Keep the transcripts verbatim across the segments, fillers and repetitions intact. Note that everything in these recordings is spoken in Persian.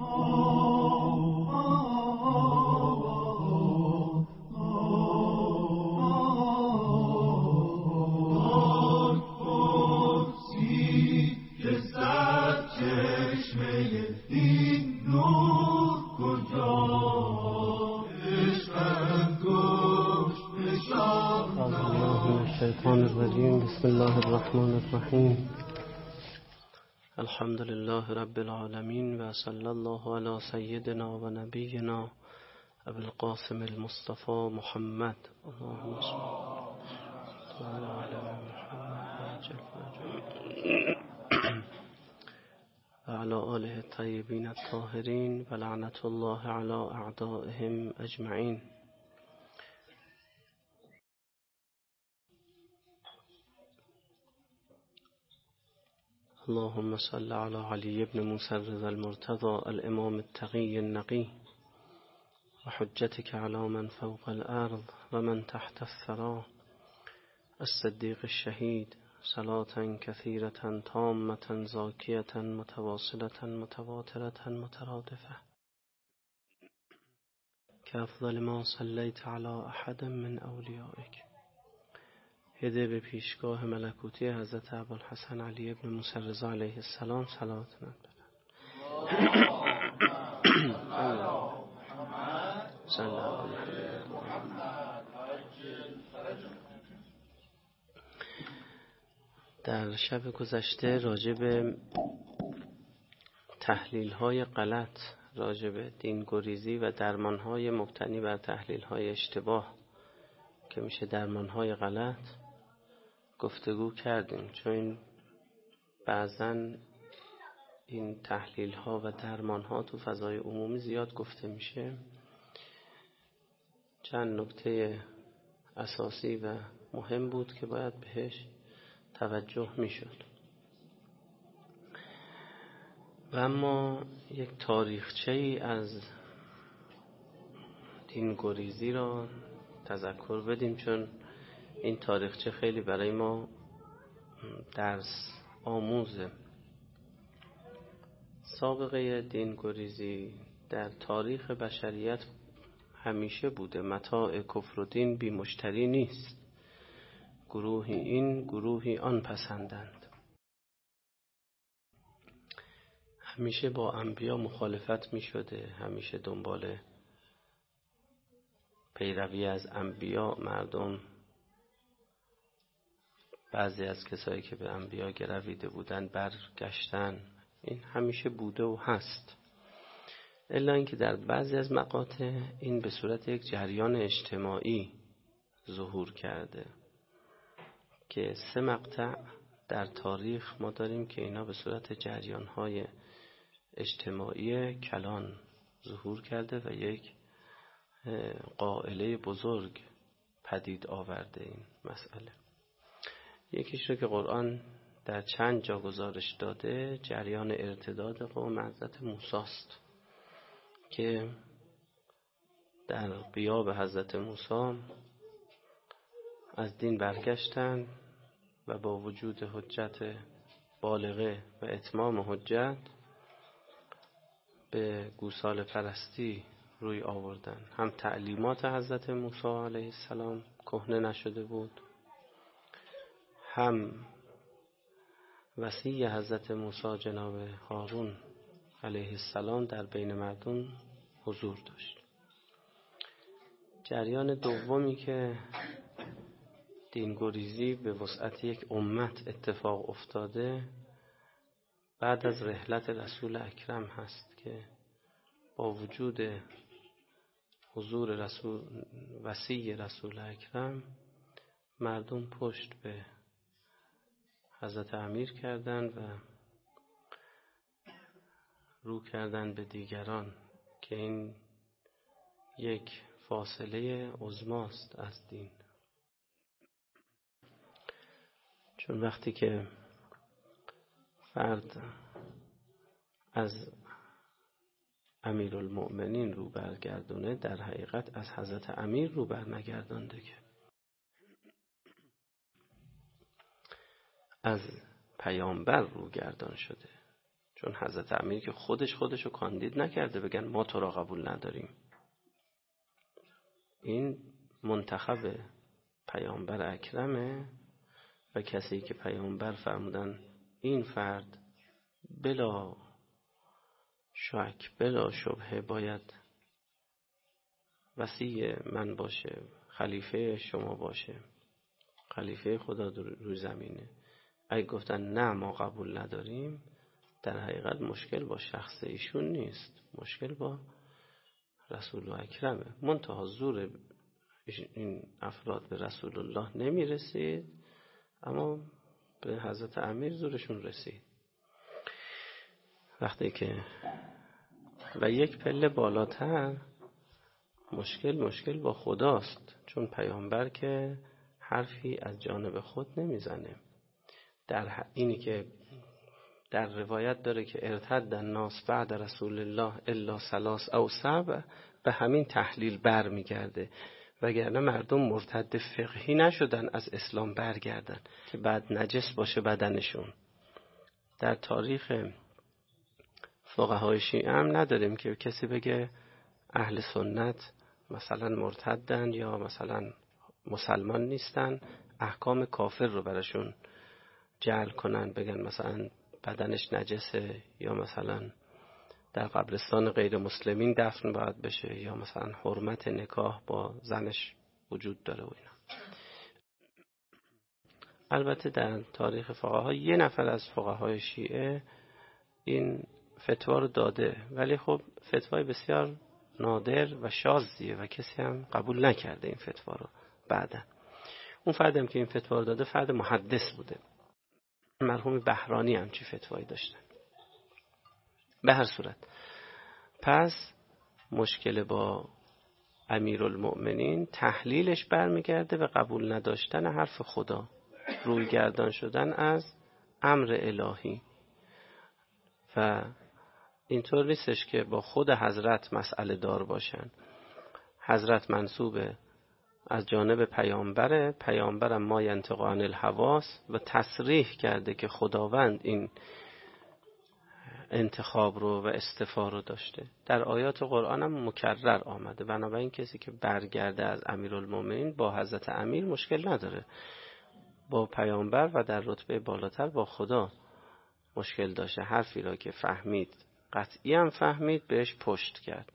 بسم الله الرحمن الرحیم. الحمد لله رب العالمین و صلی الله علی سیدنا و نبینا ابو القاسم المصطفى محمد اللهم صل علی محمد و علی آله الطیبین الطاهرین و لعنت الله علی اعدائهم اجمعین. اللهم صل على علي بن موسى الرضا المرتضى الإمام التقي النقي وحجتك على من فوق الأرض ومن تحت الثرى الصديق الشهيد صلاة كثيرة تامة زاكية متواصلة متواترة مترادفة كأفضل ما صليت على أحد من أوليائك. هده به پیشگاه ملکوتی حضرت ابوالحسن علی ابن موسی رضا علیه السلام صلوات من در شب گذشته راجع به تحلیل های غلط راجع به دین گریزی و درمان های مبتنی بر تحلیل های اشتباه که میشه درمان های غلط گفتگو کردیم، چون بعضن این تحلیل ها و درمان ها تو فضای عمومی زیاد گفته میشه. چند نکته اساسی و مهم بود که باید بهش توجه میشد و اما یک تاریخچه ای از دین گریزی را تذکر بدیم، چون این تاریخچه خیلی برای ما درس آموزه. سابقه دین گریزی در تاریخ بشریت همیشه بوده. متاع کفر و دین بی مشتری نیست. گروهی این گروهی آن پسندند. همیشه با انبیا مخالفت می شده. همیشه دنبال پیروی از انبیا مردم، بعضی از کسایی که به انبیا گرویده بودن برگشتن. این همیشه بوده و هست، الا اینکه در بعضی از مقاطع این به صورت یک جریان اجتماعی ظهور کرده که سه مقطع در تاریخ ما داریم که اینا به صورت جریان‌های اجتماعی کلان ظهور کرده و یک قائله بزرگ پدید آورده این مسئله. یکیش رو که قرآن در چند جا گزارش داده، جریان ارتداد قوم حضرت موسی است که در غیاب حضرت موسی از دین برگشتند و با وجود حجت بالغه و اتمام حجت به گوساله پرستی روی آوردن. هم تعلیمات حضرت موسی علیه السلام کهنه نشده بود، هم وصی حضرت موسی جناب هارون علیه السلام در بین مردم حضور داشت. جریان دومی که دینگریزی به وسعت یک امت اتفاق افتاده بعد از رحلت رسول اکرم هست که با وجود حضور رسول وصی رسول اکرم مردم پشت به حضرت امیر کردن و رو کردن به دیگران که این یک فاصله عظماست از دین. چون وقتی که فرد از امیرالمؤمنین رو برگردونه، در حقیقت از حضرت امیر رو بر نگردانده که از پیامبر رو گردان شده. چون حضرت امیر که خودش خودشو کاندید نکرده بگن ما تو را قبول نداریم. این منتخب پیامبر اکرمه و کسی که پیامبر فرمودن این فرد بلا شک بلا شبهه باید وصی من باشه، خلیفه شما باشه، خلیفه خدا روی زمینه. اگه گفتن نه ما قبول نداریم، در حقیقت مشکل با شخص ایشون نیست، مشکل با رسول اکرمه. منتها زور این افراد به رسول الله نمی رسید، اما به حضرت امیر زورشون رسید. وقتی که و یک پله بالاتر مشکل مشکل با خداست، چون پیامبر که حرفی از جانب خود نمیزنه. در اینی که در روایت داره که ارتد الناس بعد رسول الله الا ثلاث او سبع، به همین تحلیل بر میگرده، وگرنه مردم مرتد فقهی نشدن از اسلام برگردن که بعد نجس باشه بدنشون. در تاریخ فقهای شیعه هم نداریم که کسی بگه اهل سنت مثلا مرتدن یا مثلا مسلمان نیستن، احکام کافر رو براشون جعل کنن، بگن مثلا بدنش نجسه یا مثلا در قبرستان غیر مسلمین دفن باید بشه یا مثلا حرمت نکاح با زنش وجود داره و اینا. البته در تاریخ فقها یه نفر از فقهای شیعه این فتوا رو داده، ولی خب فتوای بسیار نادر و شاذیه و کسی هم قبول نکرده این فتوا رو. بعدا اون فردم که این فتوا رو داده فرد محدث بوده، مرحوم بهرانی هم چی فتوایی داشتن. به هر صورت پس مشکل با امیرالمؤمنین تحلیلش برمیگرده به قبول نداشتن حرف خدا، روی گردان شدن از امر الهی. و اینطور نیستش که با خود حضرت مسئله دار باشن. حضرت منسوبه از جانب پیامبره، پیامبرم ما ینطق عن الحواس و تصریح کرده که خداوند این انتخاب رو و استفا رو داشته. در آیات قرآن هم مکرر آمده. بنابراین کسی که برگرده از امیرالمومنین با حضرت امیر مشکل نداره، با پیامبر و در رتبه بالاتر با خدا مشکل داشته. حرفی را که فهمید، قطعی هم فهمید، بهش پشت کرد.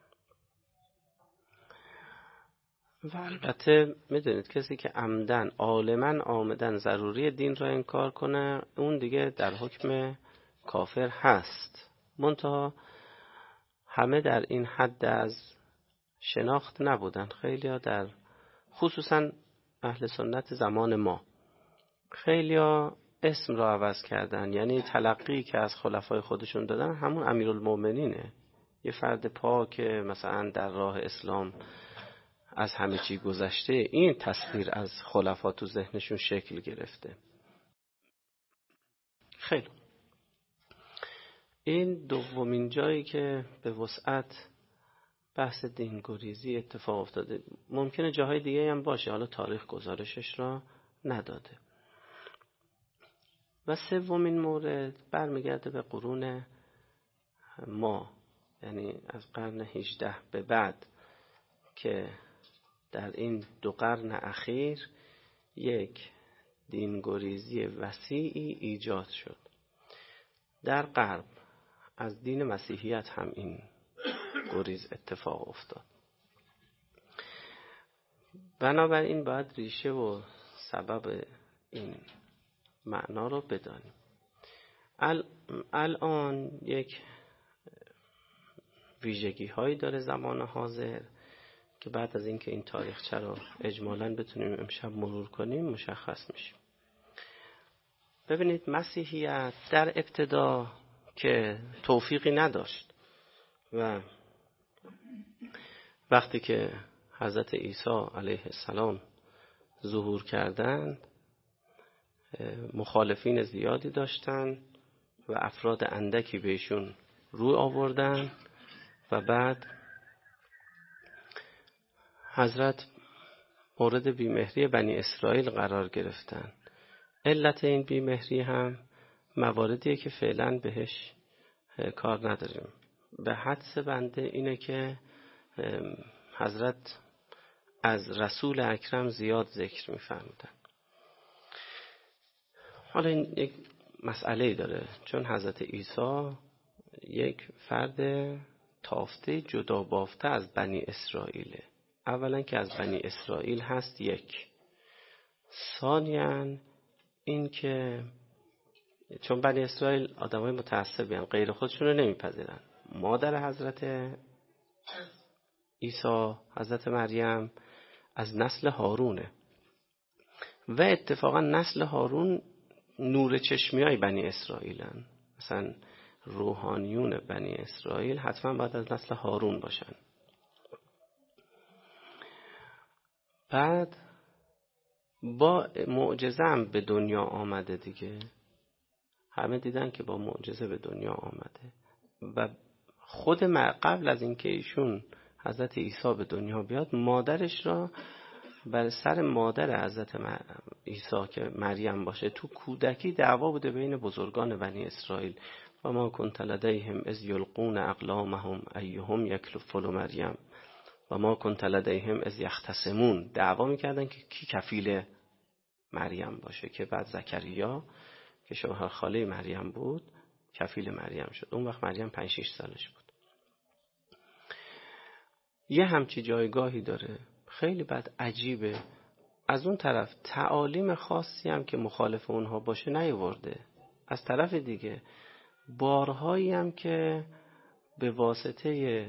و البته میدونید کسی که عمدن عالماً آمدن ضروری دین را انکار کنه، اون دیگه در حکم کافر هست. منتها همه در این حد از شناخت نبودن. خیلی ها در خصوصا اهل سنت زمان ما خیلی ها اسم را عوض کردن، یعنی تلقی که از خلفای خودشون دادن همون امیرالمومنینه. یه فرد پاک مثلا در راه اسلام از همه چی گذشته، این تصویر از خلفا تو ذهنشون شکل گرفته. خیلی این دومین جایی که به وسعت بحث دینگریزی اتفاق افتاده. ممکنه جاهای دیگه هم باشه، حالا تاریخ گزارشش را نداده. و سومین مورد برمیگرده به قرون ما، یعنی از قرن هجده به بعد، که در این دو قرن اخیر یک دینگریزی وسیعی ایجاد شد. در غرب از دین مسیحیت هم این گریز اتفاق افتاد. بنابراین باید ریشه و سبب این معنا رو بدانیم. الان یک ویژگی هایی داره زمان حاضر که بعد از اینکه این تاریخچه رو اجمالاً بتونیم امشب مرور کنیم مشخص میشه. ببینید مسیحیت در ابتدا که توفیقی نداشت و وقتی که حضرت عیسی علیه السلام ظهور کردند مخالفین زیادی داشتن و افراد اندکی بهشون روی آوردن و بعد حضرت مورد بیمهری بنی اسرائیل قرار گرفتن. علت این بیمهری هم مواردیه که فعلا بهش کار نداریم. به حدس بنده اینه که حضرت از رسول اکرم زیاد ذکر می‌فرمودن. حالا این یک مسئله داره، چون حضرت عیسی یک فرد تافته جدا بافته از بنی اسرائیله. اولا که از بنی اسرائیل هست، یک. ثانیاً این که چون بنی اسرائیل آدمای متعصبی هستند، غیر خودشون رو نمیپذیرن. مادر حضرت عیسی، حضرت مریم، از نسل هارونه و اتفاقا نسل هارون نور چشمیای بنی اسرائیلن. مثلا روحانیون بنی اسرائیل حتما باید از نسل هارون باشن. بعد با معجزه هم به دنیا آمده دیگه. همه دیدن که با معجزه به دنیا آمده و خود قبل از اینکه ایشون حضرت عیسی به دنیا بیاد، مادرش را بر سر مادر حضرت عیسی که مریم باشه تو کودکی دعوا بوده بین بزرگان بنی اسرائیل. و ما کنت لدیهم اذ یلقون اقلامهم ایهم یکفل مریم و ما کنت لدیهم اذ یختصمون. دعوا میکردن که کی کفیل مریم باشه، که بعد زکریا که شوهر خاله مریم بود کفیل مریم شد. اون وقت مریم پنج شش سالش بود. یه همچی جایگاهی داره، خیلی بعد عجیبه. از اون طرف تعالیم خاصی هم که مخالف اونها باشه نیورده. از طرف دیگه بارهایی هم که به واسطه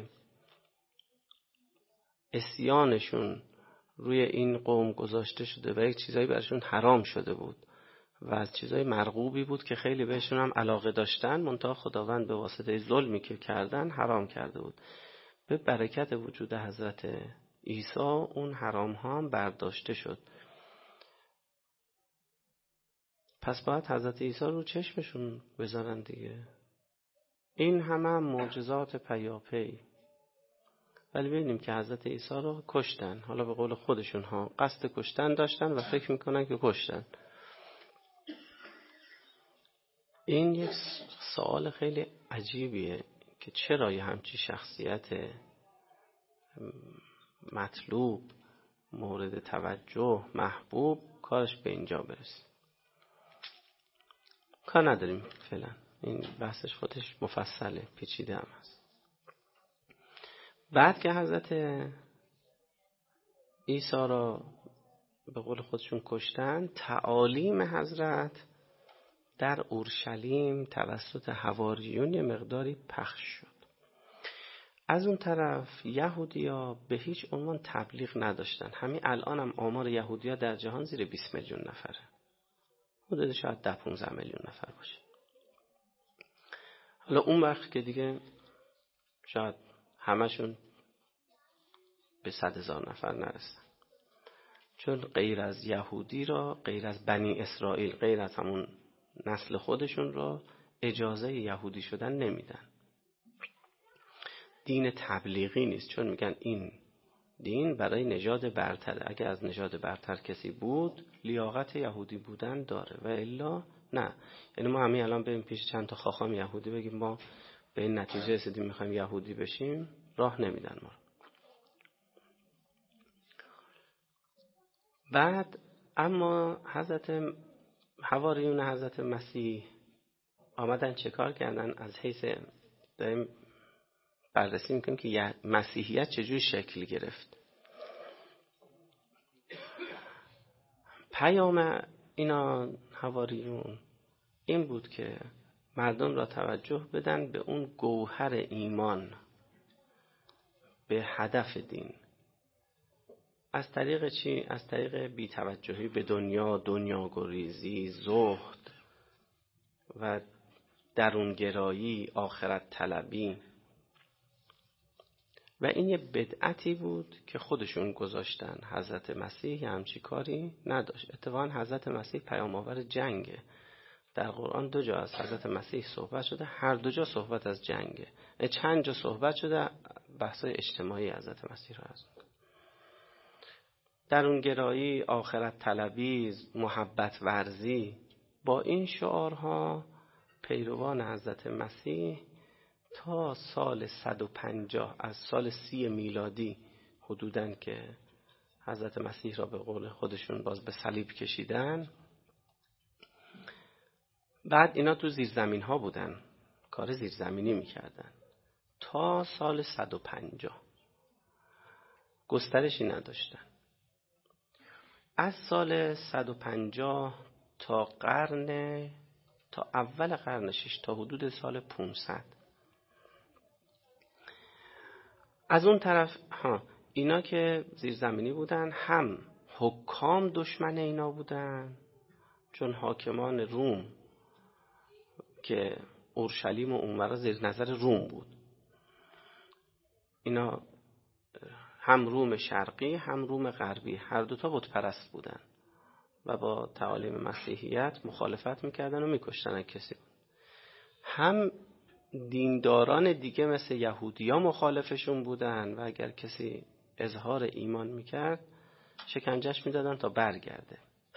عصیانشون روی این قوم گذاشته شده و یک چیزایی برشون حرام شده بود و از چیزای مرغوبی بود که خیلی بهشون هم علاقه داشتن، منتها خداوند به واسطه ظلمی که کردن حرام کرده بود. به برکت وجود حضرت عیسی اون حرام ها هم برداشته شد. پس باید حضرت عیسی رو چشمشون بذارن دیگه. این همه هم معجزات پیاپی. ولی ببینیم که حضرت عیسی رو کشتن. حالا به قول خودشون ها قصد کشتن داشتن و فکر میکنن که کشتن. این یک سوال خیلی عجیبیه که چرا یه همچی شخصیت مطلوب، مورد توجه، محبوب کارش به اینجا برسه. کار نداریم فعلا، این بحثش خودش مفصله، پیچیده هم هست. بعد که حضرت عیسی را به قول خودشون کشتن، تعالیم حضرت در اورشلیم توسط حواریون یه مقداری پخش شد. از اون طرف یهودیا به هیچ عنوان تبلیغ نداشتن. همین الان هم آمار یهودیا در جهان زیر بیست میلیون نفره. حدود شاید ده پانزده میلیون نفر باشه. حالا اون وقت که دیگه شاید همشون به صد هزار نفر نرسن. چون غیر از یهودی را، غیر از بنی اسرائیل، غیر از همون نسل خودشون را اجازه یهودی شدن نمیدن. دین تبلیغی نیست، چون میگن این دین برای نژاد برتره. اگه از نژاد برتر کسی بود لیاقت یهودی بودن داره و الا نه. یعنی ما همین الان بریم پیش چند تا خاخام یهودی بگیم ما به این نتیجه رسیدیم میخوایم یهودی بشیم، راه نمیدن ما. بعد اما حضرت حواریون حضرت مسیح آمدن چه کار کردن؟ از حیث داریم بررسی میکنیم که مسیحیت چجوری شکل گرفت. پیام اینا حواریون این بود که مردم را توجه بدن به اون گوهر ایمان، به هدف دین. از طریق چی؟ از طریق بی‌توجهی به دنیا، دنیاگریزی، زهد و درونگرایی، آخرت طلبی. و این یه بدعتی بود که خودشون گذاشتن. حضرت مسیح همچی کاری نداشت. اتفاقا حضرت مسیح پیام آور جنگه. در قرآن دو جا از حضرت مسیح صحبت شده، هر دو جا صحبت از جنگه. چند جا صحبت شده بحثای اجتماعی حضرت مسیح رو از درونگرایی، آخرت طلبی، محبت ورزی. با این شعارها پیروان حضرت مسیح تا سال صد و پنجاه از سال سی میلادی حدوداً که حضرت مسیح را به قول خودشون باز به صلیب کشیدن، بعد اینا تو زیرزمین ها بودن، کار زیرزمینی میکردن تا سال صد و پنجاه، گسترشی نداشتن. از سال صد و پنجاه تا قرن تا اول قرن شش تا حدود سال پانصد، از اون طرف ها اینا که زیرزمینی بودن، هم حکام دشمن اینا بودن، چون حاکمان روم که اورشلیم و اونورا زیر نظر روم بود، اینا هم روم شرقی هم روم غربی هر دوتا بت پرست بودن و با تعالیم مسیحیت مخالفت میکردن و میکشتن کسی. هم دینداران دیگه مثل یهودیا مخالفشون بودن و اگر کسی اظهار ایمان میکرد شکنجهش میدادن تا برگرده.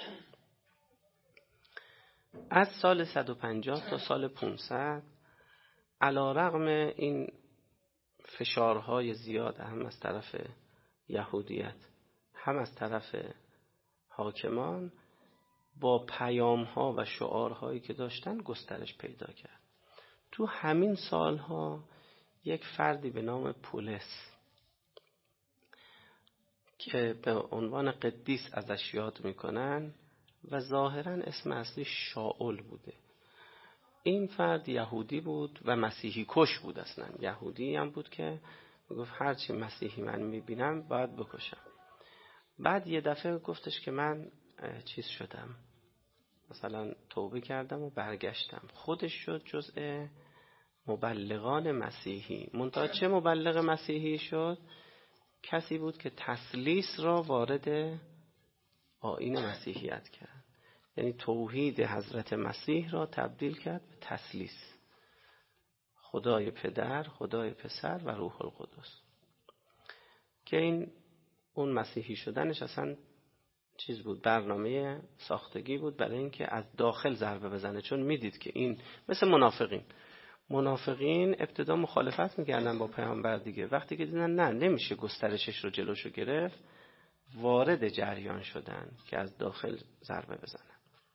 از سال صد و پنجاه تا سال پانصد علیرغم این فشارهای زیاد هم از طرف یهودیت هم از طرف حاکمان، با پیام‌ها و شعارهایی که داشتن گسترش پیدا کرد. تو همین سالها یک فردی به نام پولس که به عنوان قدیس ازش یاد میکنن و ظاهراً اسم اصلی شاول بوده، این فرد یهودی بود و مسیحی کش بود. اصلا یهودی هم بود که میگفت هرچی مسیحی من میبینم باید بکشم. بعد یه دفعه گفتش که من چیز شدم، مثلا توبه کردم و برگشتم. خودش شد جزء مبلغان مسیحی. منتها چه مبلغ مسیحی شد؟ کسی بود که تثلیث را وارد آیین مسیحیت کرد، یعنی توحید حضرت مسیح را تبدیل کرد به تثلیث، خدای پدر، خدای پسر و روح القدس. که این اون مسیحی شدنش اصلا چیز بود، برنامه ساختگی بود برای اینکه از داخل ضربه بزنه، چون میدید که این مثل منافقین منافقین ابتدا مخالفت میکردن با پیامبر دیگه، وقتی که دیدن نه نمیشه گسترشش رو جلوشو گرفت، وارد جریان شدن که از داخل ضربه بزنن.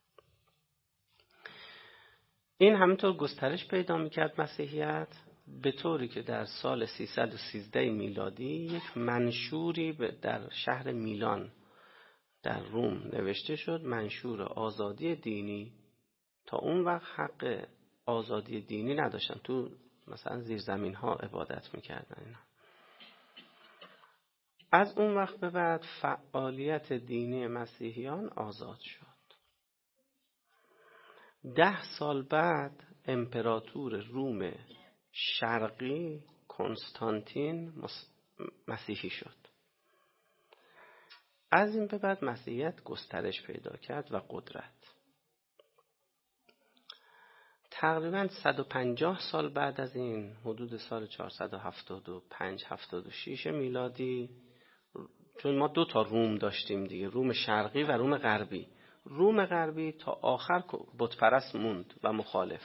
این همینطور گسترش پیدا میکرد مسیحیت، به طوری که در سال سیصد و سیزده میلادی یک منشوری در شهر میلان در روم نوشته شد، منشور آزادی دینی. تا اون وقت حق آزادی دینی نداشتن، تو مثلا زیرزمین ها عبادت میکردن اینا. از اون وقت به بعد فعالیت دینی مسیحیان آزاد شد. ده سال بعد امپراتور روم شرقی کنستانتین مسیحی شد. از این به بعد مسیحیت گسترش پیدا کرد و قدرت. تقریباً صد و پنجاه سال بعد از این، حدود سال چهارصد و هفتاد و پنج هفتاد و شش میلادی، چون ما دو تا روم داشتیم دیگه، روم شرقی و روم غربی. روم غربی تا آخر بت پرست موند و مخالف.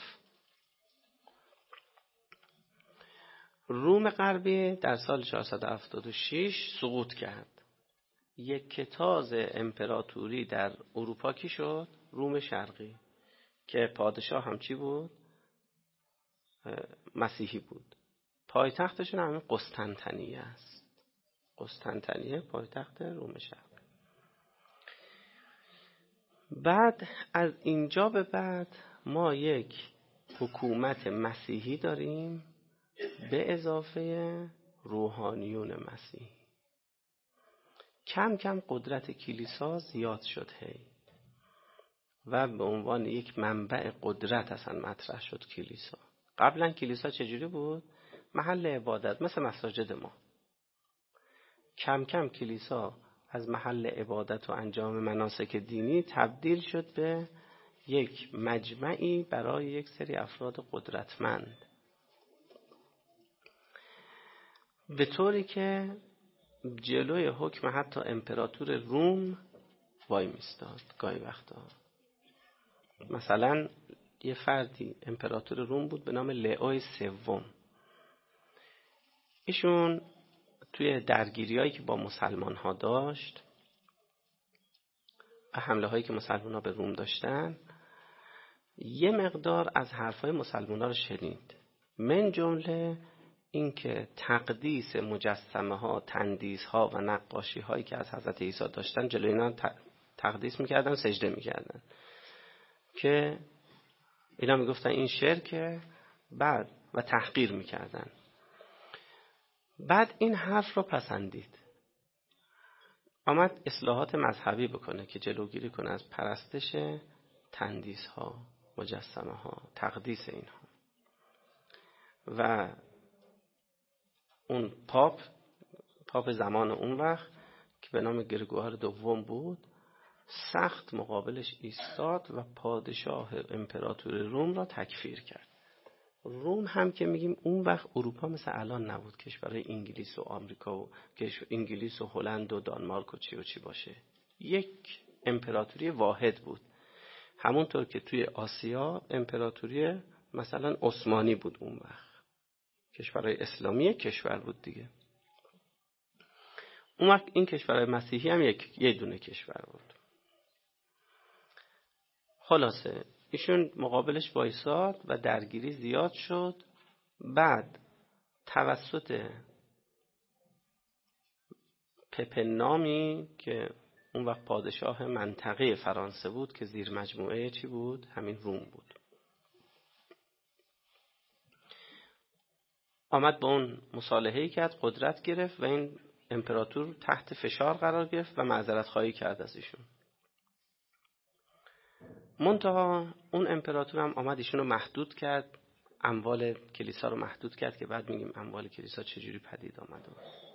روم غربی در سال چهارصد و هفتاد و شش سقوط کرد. یک کتاز امپراتوری در اروپا کی شد؟ روم شرقی، که پادشاه هم چی بود؟ مسیحی بود. پایتختشون همین قسطنطنیه است. قسطنطنیه پایتخت روم شرقی. بعد از اینجا به بعد ما یک حکومت مسیحی داریم به اضافه روحانیون مسیحی. کم کم قدرت کلیسا زیاد شد هی و به عنوان یک منبع قدرت اصلا مطرح شد کلیسا. قبلا کلیسا چجوری بود؟ محل عبادت، مثل مساجد ما. کم کم کلیسا از محل عبادت و انجام مناسک دینی تبدیل شد به یک مجمعی برای یک سری افراد قدرتمند، به طوری که جلوی حکم حتی امپراتور روم وای میستاد. گاهی وقتا مثلا یه فردی امپراتور روم بود به نام لئو سوم. ایشون توی درگیریایی که با مسلمان ها داشت و حمله هایی که مسلمان ها به روم داشتن، یه مقدار از حرفای مسلمان ها رو شنید، من جمله اینکه تقدیس مجسمه ها، تندیس ها و نقاشی هایی که از حضرت عیسی داشتن جلوی اینا تقدیس میکردن، سجده میکردن، که اینا میگفتن این شرکه، بعد و تحقیر میکردن. بعد این حرف رو پسندید، آمد اصلاحات مذهبی بکنه که جلوگیری کنه از پرستش تندیس ها، مجسمه ها، تقدیس اینها. و اون پاپ پاپ زمان اون وقت که به نام گرگوار دوم بود، سخت مقابلش ایستاد و پادشاه امپراتور روم را تکفیر کرد. روم هم که میگیم اون وقت اروپا مثل الان نبود، کشورهای انگلیس و آمریکا و انگلیس و هلند و دانمارک و چی و چی باشه، یک امپراتوری واحد بود. همونطور که توی آسیا امپراتوری مثلا عثمانی بود، اون وقت کشورهای اسلامی کشور بود دیگه. اون وقت این کشورهای مسیحی هم یک یه دونه کشور بود. خلاصه ایشون مقابلش وایساد و درگیری زیاد شد. بعد توسط پپنامی که اون وقت پادشاه منطقه فرانسه بود که زیر مجموعه چی بود؟ همین روم بود. آمد با اون مصالحه‌ای کرد، قدرت گرفت و این امپراتور تحت فشار قرار گرفت و معذرت خواهی کرد از ایشون. منتها اون امپراتور هم آمد ایشون رو محدود کرد، اموال کلیسا رو محدود کرد، که بعد میگیم اموال کلیسا چجوری پدید آمد.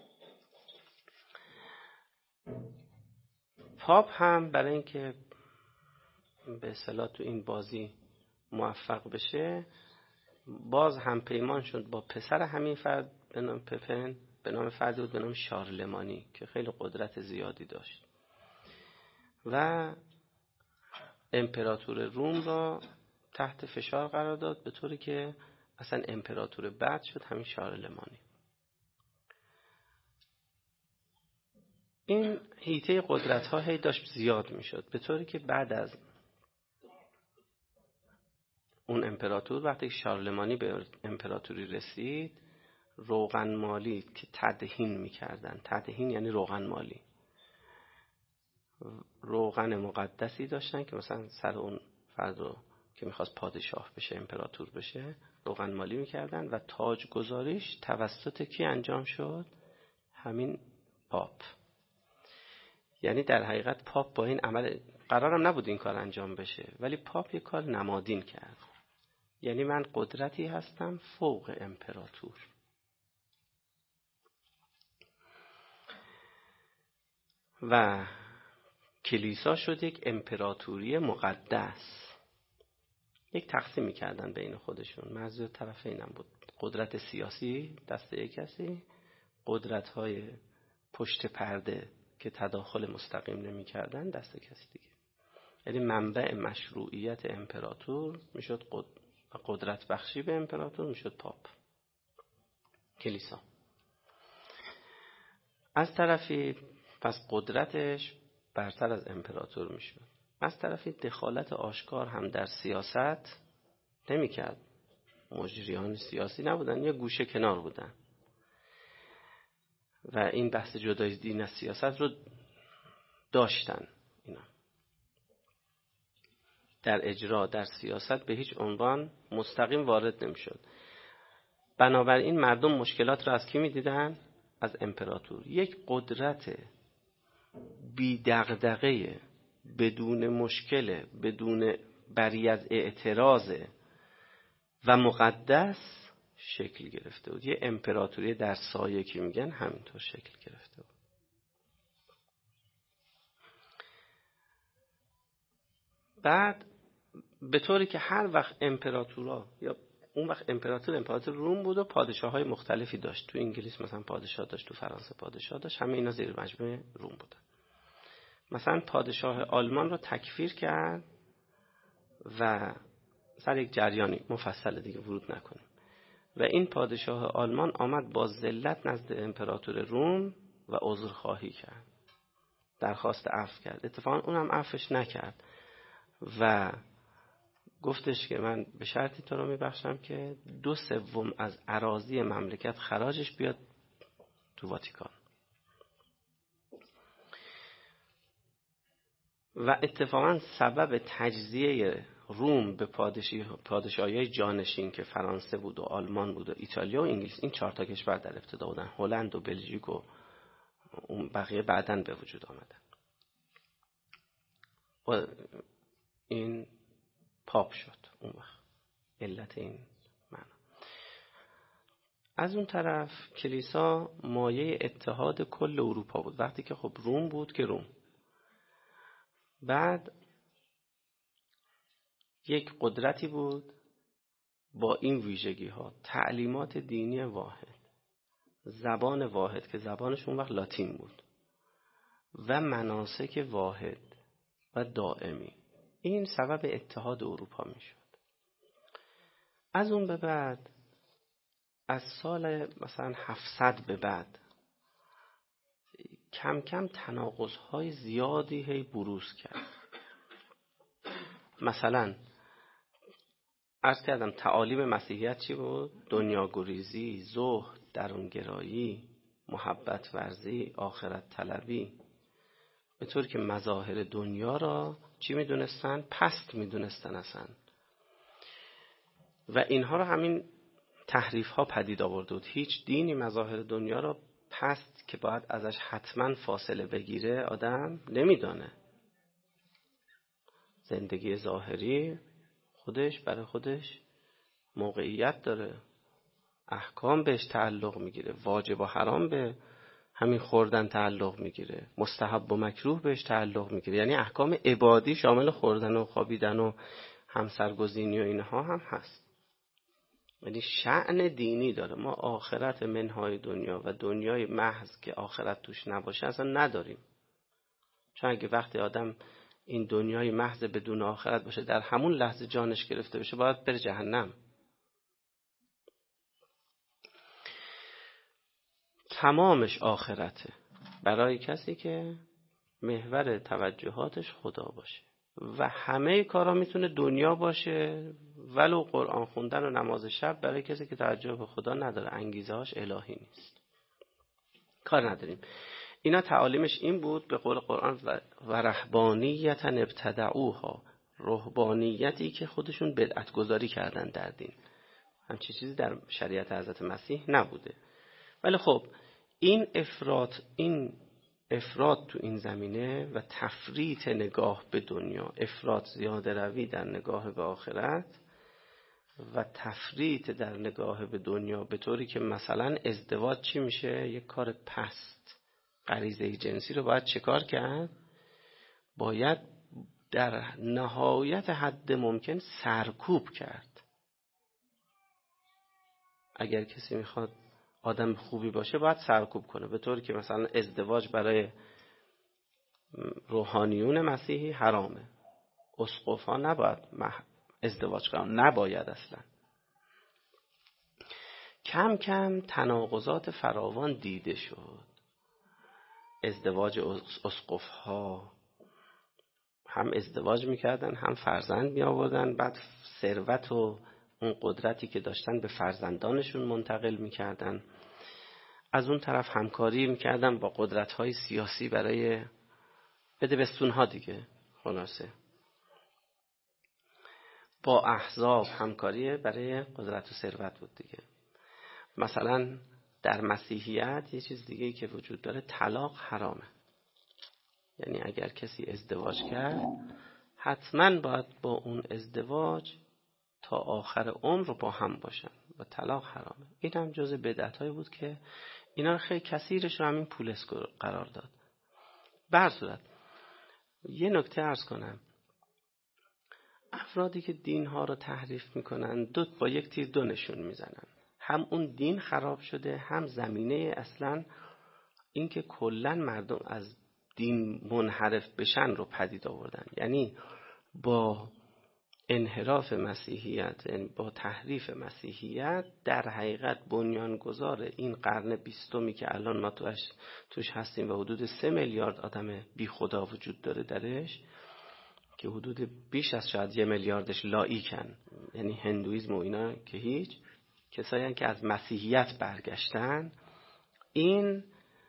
پاپ هم برای اینکه به اصطلاح تو این بازی موفق بشه، باز هم پیمان شد با پسر همین فرد به نام پپن، به نام فردی بود به نام شارلمانی که خیلی قدرت زیادی داشت و امپراتور روم را تحت فشار قرار داد، به طوری که اصلا امپراتور بعد شد همین شارلمانی. این حیطه قدرت ها هی داشت زیاد می شد، به طوری که بعد از اون امپراتور، وقتی شارلمانی به امپراتوری رسید، روغن مالی که تدهین می کردن، تدهین یعنی روغن مالی، روغن مقدسی داشتن که مثلا سر اون فرد رو که میخواست پادشاه بشه، امپراتور بشه، روغن مالی میکردن و تاج گذاریش توسط کی انجام شد؟ همین پاپ. یعنی در حقیقت پاپ با این عمل، قرارم نبود این کار انجام بشه، ولی پاپ یک کار نمادین کرد. یعنی من قدرتی هستم فوق امپراتور. و کلیسا شد یک امپراتوری مقدس. یک تقسیم می‌کردن بین خودشون، منظور طرفین هم بود. قدرت سیاسی دست یک کسی، قدرت‌های پشت پرده که تداخل مستقیم نمی‌کردن دست کسی دیگه. یعنی منبع مشروعیت امپراتور میشد قدرت بخشی به امپراتور میشد پاپ، کلیسا. از طرفی پس قدرتش برتر از امپراتور میشد. از طرفی دخالت آشکار هم در سیاست نمیکرد. مجریان سیاسی نبودن، یا گوشه کنار بودن و این بحث جدای دین از سیاست رو داشتن. اینا در اجرا، در سیاست به هیچ عنوان مستقیم وارد نمیشد. بنابراین مردم مشکلات رو از کی میدیدن؟ از امپراتور. یک قدرت بی دغدغه، بدون مشکل، بدون بری از اعتراض و مقدس شکل گرفته بود. یه امپراتوری در سایه که میگن همینطور شکل گرفته بود. بعد به طوری که هر وقت امپراتورا، یا اون وقت امپراتور امپراتور روم بود و پادشاه های مختلفی داشت. تو انگلیس مثلا پادشاه داشت، تو فرانسه پادشاه داشت، همه اینا زیر مجموعه روم بودن. مثلا پادشاه آلمان رو تکفیر کرد و سر یک جریانی مفصل دیگه ورود نکنیم. و این پادشاه آلمان آمد با ذلت نزد امپراتور روم و عذرخواهی کرد، درخواست عفو کرد. اتفاقا اونم عفوش نکرد و گفتش که من به شرطی تو رو میبخشم که دو سوم از اراضی مملکت خراجش بیاد تو واتیکان. و اتفاقا سبب تجزیه روم به پادشاهی جانشین که فرانسه بود و آلمان بود و ایتالیا و انگلیس، این چهار تا کشور در ابتدا بودن، هلند و بلژیک و اون بقیه بعداً به وجود آمدن. و این پاپ شد اون وقت، علت این معنا. از اون طرف کلیسا مایه اتحاد کل اروپا بود. وقتی که خب روم بود که روم، بعد یک قدرتی بود با این ویژگی ها: تعلیمات دینی واحد، زبان واحد که زبانش اون وقت لاتین بود و مناسک واحد و دائمی. این سبب اتحاد اروپا می شد. از اون به بعد، از سال مثلا هفتصد به بعد، کم کم تناقض‌های زیادی هی بروز کرد. مثلا عرض کردم تعالیم مسیحیت چی بود؟ دنیاگریزی، زهد، درونگرایی، محبت ورزی، آخرت طلبی، به طور که مظاهر دنیا را چی می دونستن؟ پست می دونستن اصلا. و اینها را همین تحریف ها پدید آورده بود. هیچ دینی مظاهر دنیا را پست که باید ازش حتما فاصله بگیره آدم نمیدانه. زندگی ظاهری خودش برای خودش موقعیت داره، احکام بهش تعلق میگیره، واجب و حرام به همین خوردن تعلق میگیره، مستحب و مکروه بهش تعلق میگیره. یعنی احکام عبادی شامل خوردن و خوابیدن و همسرگزینی و اینها هم هست. یعنی شأن دینی داره. ما آخرت منهای دنیا و دنیای محض که آخرت توش نباشه اصلا نداریم. چون اگه وقتی آدم این دنیای محض بدون آخرت باشه، در همون لحظه جانش گرفته بشه، باید بره جهنم. تمامش آخرته برای کسی که محور توجهاتش خدا باشه و همه کارا میتونه دنیا باشه، ولو قرآن خوندن و نماز شب برای کسی که توجه به خدا نداره، انگیزه هاش الهی نیست، کار نداریم. اینا تعالیمش این بود به قول قرآن: و رهبانیت ابتدعوها، رهبانیتی که خودشون بدعت گذاری کردن در دین. همچین چیزی در شریعت حضرت مسیح نبوده. ولی خب این افراط این افراط تو این زمینه و تفریط نگاه به دنیا، افراط زیاده روی در نگاه به آخرت و تفریط در نگاه به دنیا، به طوری که مثلا ازدواج چی میشه؟ یک کار پست. غریزه جنسی رو باید چه کار کرد؟ باید در نهایت حد ممکن سرکوب کرد. اگر کسی میخواد آدم خوبی باشه باید سرکوب کنه، به طوری که مثلا ازدواج برای روحانیون مسیحی حرامه، اسقفا نباید ازدواج کنن، نباید اصلا. کم کم تناقضات فراوان دیده شد. ازدواج اسقف‌ها هم ازدواج میکردن هم فرزند میآوردن، بعد ثروت و اون قدرتی که داشتن به فرزندانشون منتقل میکردن. از اون طرف همکاری میکردن با قدرت‌های سیاسی برای بده بستونها دیگه. خلاصه با احزاب همکاری برای قدرت و ثروت بود دیگه. مثلا در مسیحیت یه چیز دیگه که وجود داره، طلاق حرامه. یعنی اگر کسی ازدواج کرد حتما باید با اون ازدواج تا آخر عمر با هم باشن و طلاق حرامه. این هم جز بدعت‌هایی بود که اینا خیلی کثیرش رو همین پولس قرار داد. به هر صورت یه نکته عرض کنم: افرادی که دینها رو تحریف میکنن دو با یک تیر دو نشون میزنن. هم اون دین خراب شده، هم زمینه اصلا این که کلن مردم از دین منحرف بشن رو پدید آوردن. یعنی با انحراف مسیحیت، یعنی با تحریف مسیحیت، در حقیقت بنیانگذار این قرن بیستمی که الان ما توش, توش هستیم و حدود سه میلیارد آدم بی خدا وجود داره درش، که حدود بیش از شاید یه میلیاردش لاییکن، یعنی هندویزم و اینا که هیچ، کسایی که از مسیحیت برگشتن. این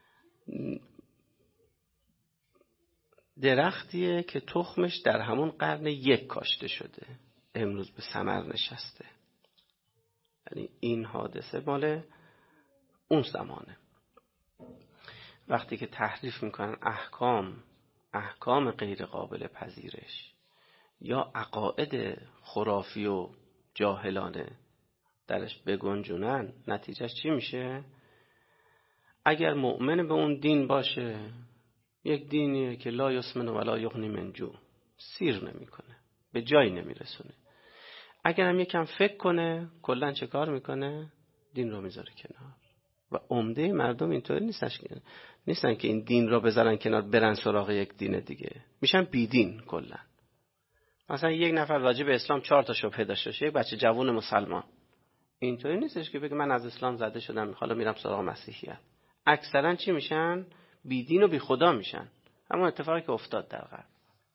درختیه که تخمش در همون قرن یک کاشته شده، امروز به ثمر نشسته. یعنی این حادثه مال اون زمانه، وقتی که تحریف میکنن احکام احکام غیر قابل پذیرش یا عقاید خرافی و جاهلانه درش بگنجونن، نتیجهش چی میشه؟ اگر مؤمن به اون دین باشه، یک دینیه که لا یسمن ولا یغنی من جوع، سیر نمیکنه، به جایی نمیرسونه. اگر هم یکم فکر کنه، کلا چه کار میکنه؟ دین رو میذاره کنار. و عمده مردم اینطوری نیستن که نیستن که این دین رو بذارن کنار برن سراغ یک دین دیگه، میشن بی دین کلا. مثلا یک نفر راجع به اسلام چهار تا شبهه داشته باشه، یک بچه جوون مسلمان، اینطوری نیستش که بگه من از اسلام زده شدم حالا میرم سراغ مسیحیت. اکثرا چی میشن؟ بی دین و بی خدا میشن. همون اتفاقی که افتاد در غرب.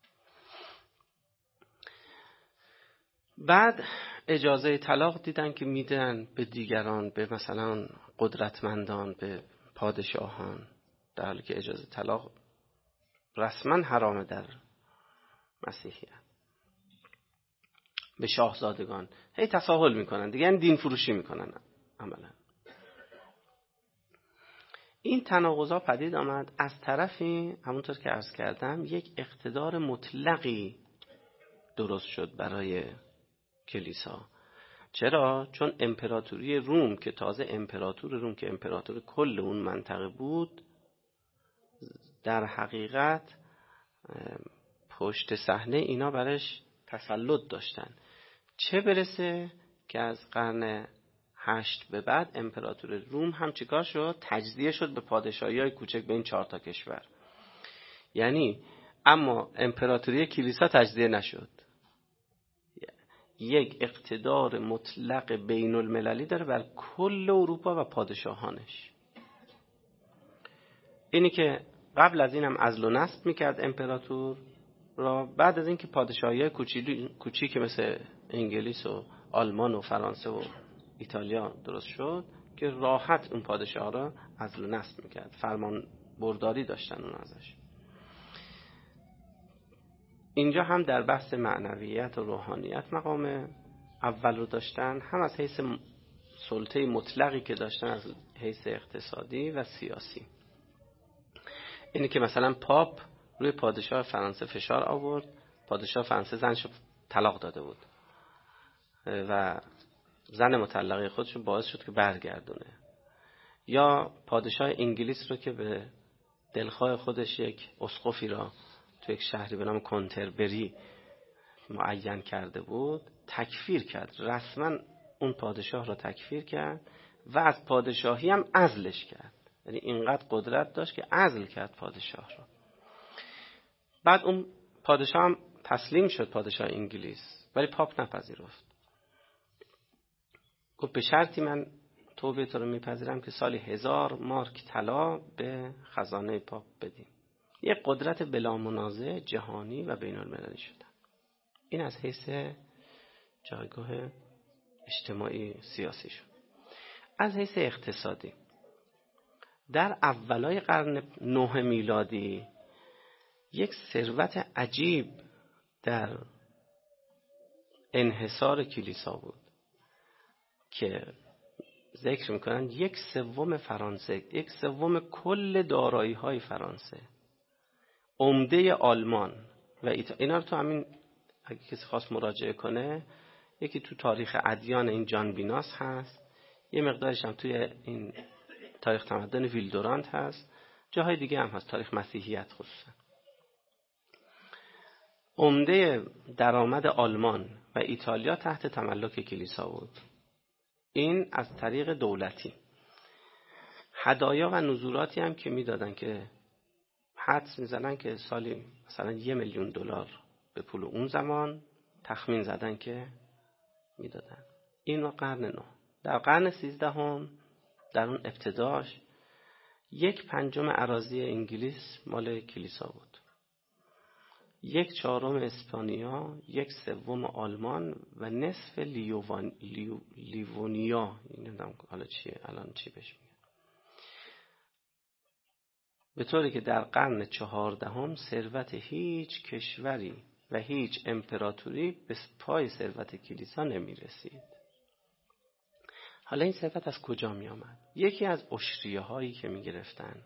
بعد اجازه طلاق دیدن که میدن به دیگران، به مثلا قدرتمندان، به پادشاهان، در حالی که اجازه طلاق رسما حرامه در مسیحیت. به شاهزادگان هی تساهل میکنن دیگه، یعنی دین فروشی میکنن عملا. این تناقضا پدید آمد. از طرفی همونطور که عرض کردم یک اقتدار مطلقی درست شد برای کلیسا. چرا؟ چون امپراتوری روم که تازه امپراتور روم که امپراتور کل اون منطقه بود، در حقیقت پشت صحنه اینا برش تسلط داشتن. چه برسه که از قرن هشت به بعد امپراتور روم هم چیکار شد؟ تجزیه شد به پادشاهی‌های کوچک به این چهار تا کشور. یعنی اما امپراتوری کلیسا تجزیه نشد. یک اقتدار مطلق بین المللی داره بر کل اروپا و پادشاهانش. اینی که قبل از اینم عزل و نصب میکرد امپراتور را، بعد از اینکه پادشاهی‌های کوچیک که مثل انگلیس و آلمان و فرانسه و ایتالیا درست شد، که راحت اون پادشاه را عزل و نصب میکرد، فرمان برداری داشتن اون ازش. اینجا هم در بحث معنویت و روحانیت مقام اول رو داشتن، هم از حیث سلطه مطلقی که داشتن از حیث اقتصادی و سیاسی. اینی که مثلا پاپ روی پادشاه فرانسه فشار آورد، پادشاه فرانسه زنشو طلاق داده بود و زن مطلقه خودشو باعث شد که برگردونه. یا پادشاه انگلیس رو که به دلخواه خودش یک اسقفی را تو یک شهری به نام کنتربری معین کرده بود، تکفیر کرد، رسما اون پادشاه را تکفیر کرد و از پادشاهی هم عزلش کرد. یعنی اینقدر قدرت داشت که عزل کرد پادشاه را. بعد اون پادشاه هم تسلیم شد، پادشاه انگلیس، ولی پاپ نپذیرفت. گفت به شرطی من توبه تو رو میپذیرم که سالی هزار مارک طلا به خزانه پاپ بدیم. یک قدرت بلا منازع جهانی و بین المللی شدن. این از حیث جایگاه اجتماعی سیاسی شد. از حیث اقتصادی در اولای قرن نه میلادی یک ثروت عجیب در انحصار کلیسا بود که ذکر میکنن یک سوم فرانسه، یک سوم کل دارایی های فرانسه، عمده آلمان و ایتا... اینا رو تو همین اگه کسی خواست مراجعه کنه، یکی تو تاریخ ادیان این جان بیناس هست، یه مقدارش هم توی این تاریخ تمدن ویلدورانت هست، جاهای دیگه هم هست، تاریخ مسیحیت خصوصا. عمده درآمد آلمان و ایتالیا تحت تملک کلیسا بود. این از طریق دولتی. هدایا و نذوراتی هم که میدادن که حدس میزنن که سالی مثلا یه میلیون دلار به پول اون زمان تخمین زدن که میدادن. این قرن نه. در قرن سیزدهم در اون ابتداش یک پنجم اراضی انگلیس مال کلیسا بود، یک چهارم اسپانیا، یک سوم آلمان و نصف لیوان لیو لیوونیا. نمیدونم حالا چیه الان چی بهش میگن. به طوری که در قرن چهاردهم ثروت هیچ کشوری و هیچ امپراتوری به پای ثروت کلیسا نمی رسید. حالا این ثروت از کجا می آمد؟ یکی از عشریه هایی که می گرفتن،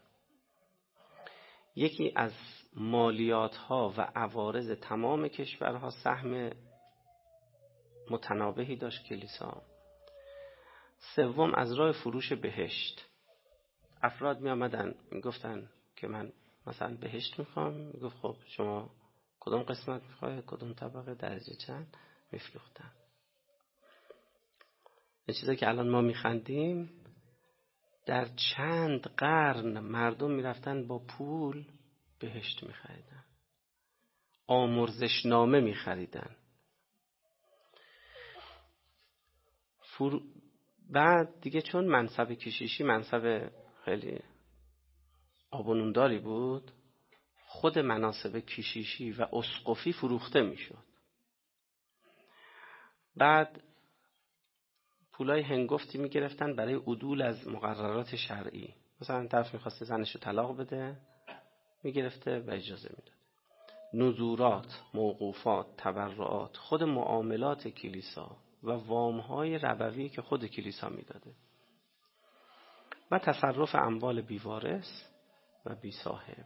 یکی از مالیات ها و عوارض تمام کشورها سهم متنابهی داشت کلیسا. سوم از راه فروش بهشت. افراد می آمدن می گفتن که من مثلا بهشت می خوام، می گفت خب شما کدوم قسمت می خواهی، کدوم طبقه، درجه چند، می فروختن. این چیزایی که الان ما می خندیم در چند قرن مردم می رفتن با پول بهشت می خریدن، آمرزشنامه می خریدن. فرو... بعد دیگه چون منصب کشیشی منصب خیلی آبونونداری بود، خود مناصب کشیشی و اسقفی فروخته می شد. بعد پولای هنگفتی می گرفتن برای عدول از مقررات شرعی. مثلا طرف می خواسته زنشو طلاق بده، می گرفته و اجازه می داد. نذورات، موقوفات، تبرعات، خود معاملات کلیسا و وامهای ربوی که خود کلیسا می داده و تصرف اموال بیوارث و بی صاحب.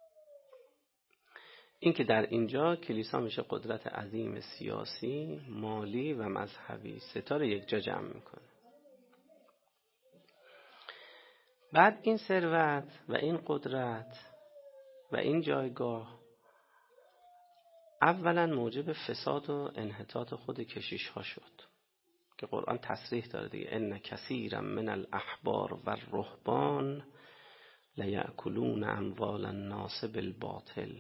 این که در اینجا کلیسا میشه قدرت عظیم سیاسی، مالی و مذهبی ستاره یک جا جمع میکنه. بعد این ثروت و این قدرت و این جایگاه اولا موجب فساد و انحطاط خود کشیش ها شد که قرآن تصریح داره دیگه، ان کثیرا من الاحبار و الرهبان لیأکلون اموال الناس بالباطل.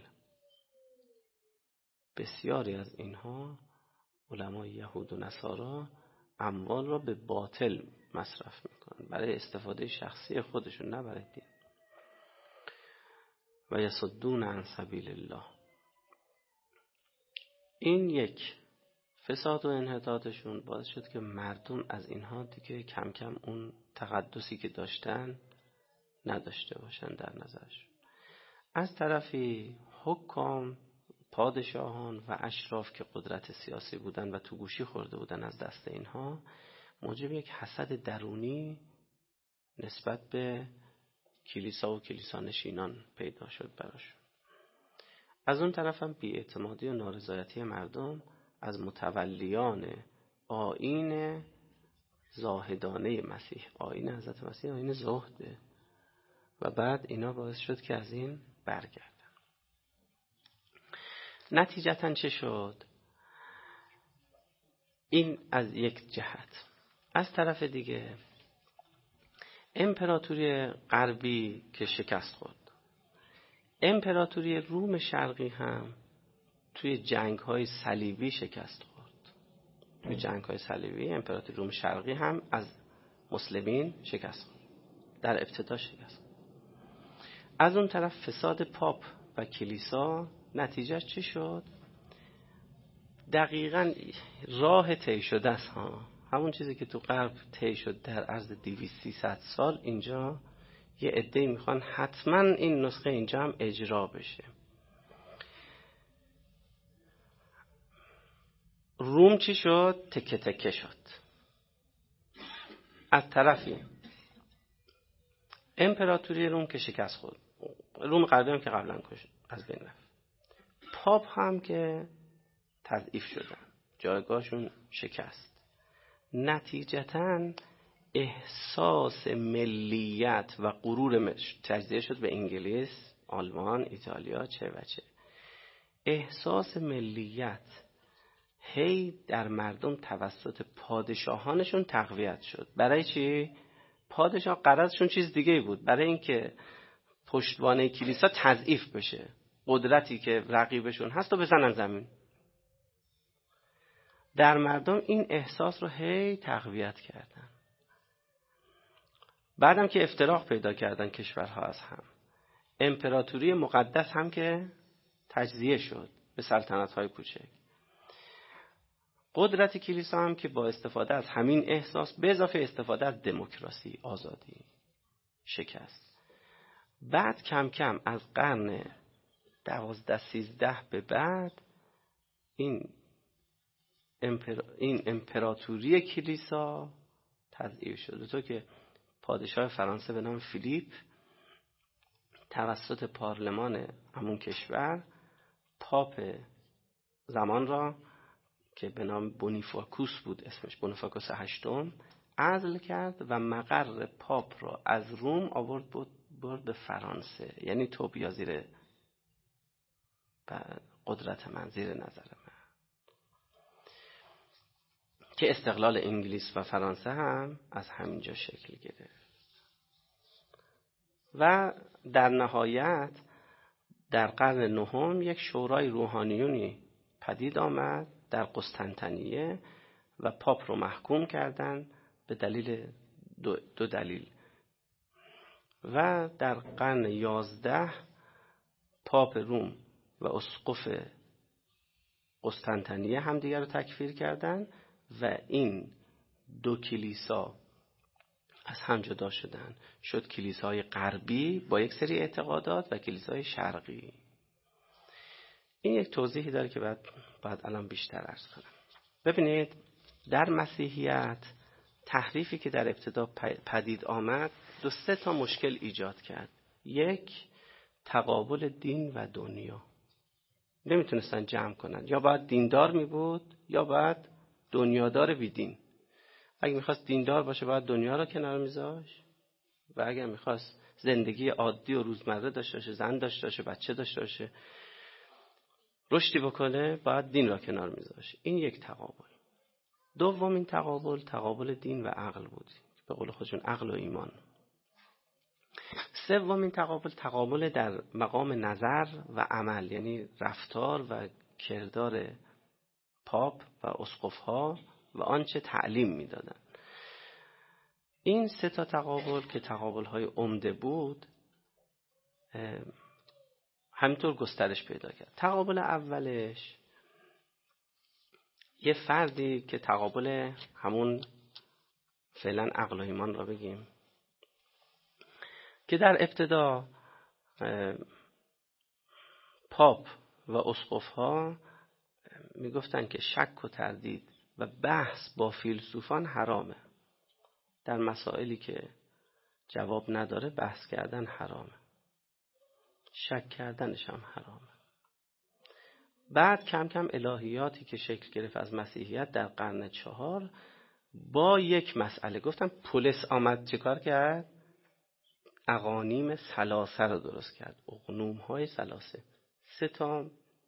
بسیاری از اینها علمای یهود و نصارا اموال را به باطل مصرف میکنن برای استفاده شخصی خودشون، نه برای دین. و یصدون عن سبیل الله. این یک فساد و انحطاطشون باعث شد که مردم از اینها دیگه کم کم اون تقدسی که داشتن نداشته باشن در نظرشون. از طرفی حکام، پادشاهان و اشراف که قدرت سیاسی بودن و تو گوشی خورده بودن از دست اینها، موجب یک حسد درونی نسبت به کلیسا و کلیسا نشینان پیدا شد براشون. از اون طرف هم بی‌اعتمادی و نارضایتی مردم از متولیان آیین زاهدانه مسیح. آیین حضرت مسیح آیین زهده و بعد اینا باعث شد که از این برگردن. نتیجتاً چه شد؟ این از یک جهت. از طرف دیگه امپراتوری غربی که شکست خورد، امپراتوری روم شرقی هم توی جنگ‌های صلیبی شکست خورد. توی جنگ‌های صلیبی امپراتوری روم شرقی هم از مسلمین شکست خورد، در ابتدا شکست خورد. از اون طرف فساد پاپ و کلیسا نتیجه چی شد؟ دقیقاً راه طی شده است ها، همون چیزی که تو غرب طی شد در عرض دویست سیصد سال، اینجا یه عده‌ای میخوان حتما این نسخه اینجا هم اجرا بشه. روم چی شد؟ تکه تکه شد. از طرفی امپراتوری روم که شکست خورد، روم غربی هم که قبلا از بین رفت، پاپ هم که تضعیف شدن، جایگاهشون شکست. نتیجتاً احساس ملیت و غرور تجزیه شد به انگلیس، آلمان، ایتالیا، چه و چه. احساس ملیت هی در مردم توسط پادشاهانشون تقویت شد. برای چی؟ پادشاه غرضشون چیز دیگه بود، برای اینکه پشتوانه کلیسا تضعیف بشه، قدرتی که رقیبشون هست رو بزنن زمین. در مردم این احساس رو هی تقویت کردن. بعدم که افتراق پیدا کردن کشورها از هم، امپراتوری مقدس هم که تجزیه شد به سلطنت‌های کوچک، قدرت کلیسا هم که با استفاده از همین احساس به اضافه استفاده از دموکراسی، آزادی، شکست. بعد کم کم از قرن دوازده سیزده به بعد این امپر... این امپراتوری کلیسا تضعیف شد. تو که پادشاه فرانسه به نام فیلیپ توسط پارلمان همون کشور پاپ زمان را که به نام بونیفاکوس بود، اسمش بونیفاکوس هشتم، عزل کرد و مقر پاپ را از روم آورد برد به فرانسه. یعنی تو بیا زیر قدرت من، زیر نظر من. که استقلال انگلیس و فرانسه هم از همینجا شکل گرفت. و در نهایت در قرن نهم یک شورای روحانیونی پدید آمد در قسطنطنیه و پاپ رو محکوم کردن به دلیل دو, دو دلیل. و در قرن یازده پاپ روم و اسقف قسطنطنیه هم دیگر رو تکفیر کردن و این دو کلیسا از هم جدا شدن. شد کلیسای غربی با یک سری اعتقادات و کلیسای شرقی. این یک توضیحی داره که بعد بعد الان بیشتر عرض کنم. ببینید در مسیحیت تحریفی که در ابتدا پدید آمد دو سه تا مشکل ایجاد کرد. یک، تقابل دین و دنیا. نمیتونستن جمع کنن. یا باید دیندار می بود یا باید دنیادار بی دین. اگه میخواست دیندار باشه باید دنیا رو کنار میذاشت و اگه میخواست زندگی عادی و روزمره داشته باشه، زن داشته باشه، بچه داشته باشه، رشدی بکنه، باید دین را کنار میذاشت. این یک تقابل. دومین تقابل تقابل دین و عقل بود، به قول خودشون عقل و ایمان. سومین تقابل تقابل در مقام نظر و عمل، یعنی رفتار و کردار پاپ و اسقف‌ها و آنچه تعلیم میدادن. این سه تا تقابل که تقابل‌های عمده بود همینطور گسترش پیدا کرد. تقابل اولش یه فردی که تقابل همون فعلا عقل و ایمان را بگیم، که در ابتدا پاپ و اسقف‌ها میگفتن که شک و تردید و بحث با فیلسوفان حرامه. در مسائلی که جواب نداره بحث کردن حرامه، شک کردنش هم حرامه. بعد کم کم الهیاتی که شکل گرفت از مسیحیت در قرن چهار با یک مسئله، گفتم پولس آمد چیکار کرد؟ اقانیم ثلاثه رو درست کرد. اقنوم های ثلاثه، سه تا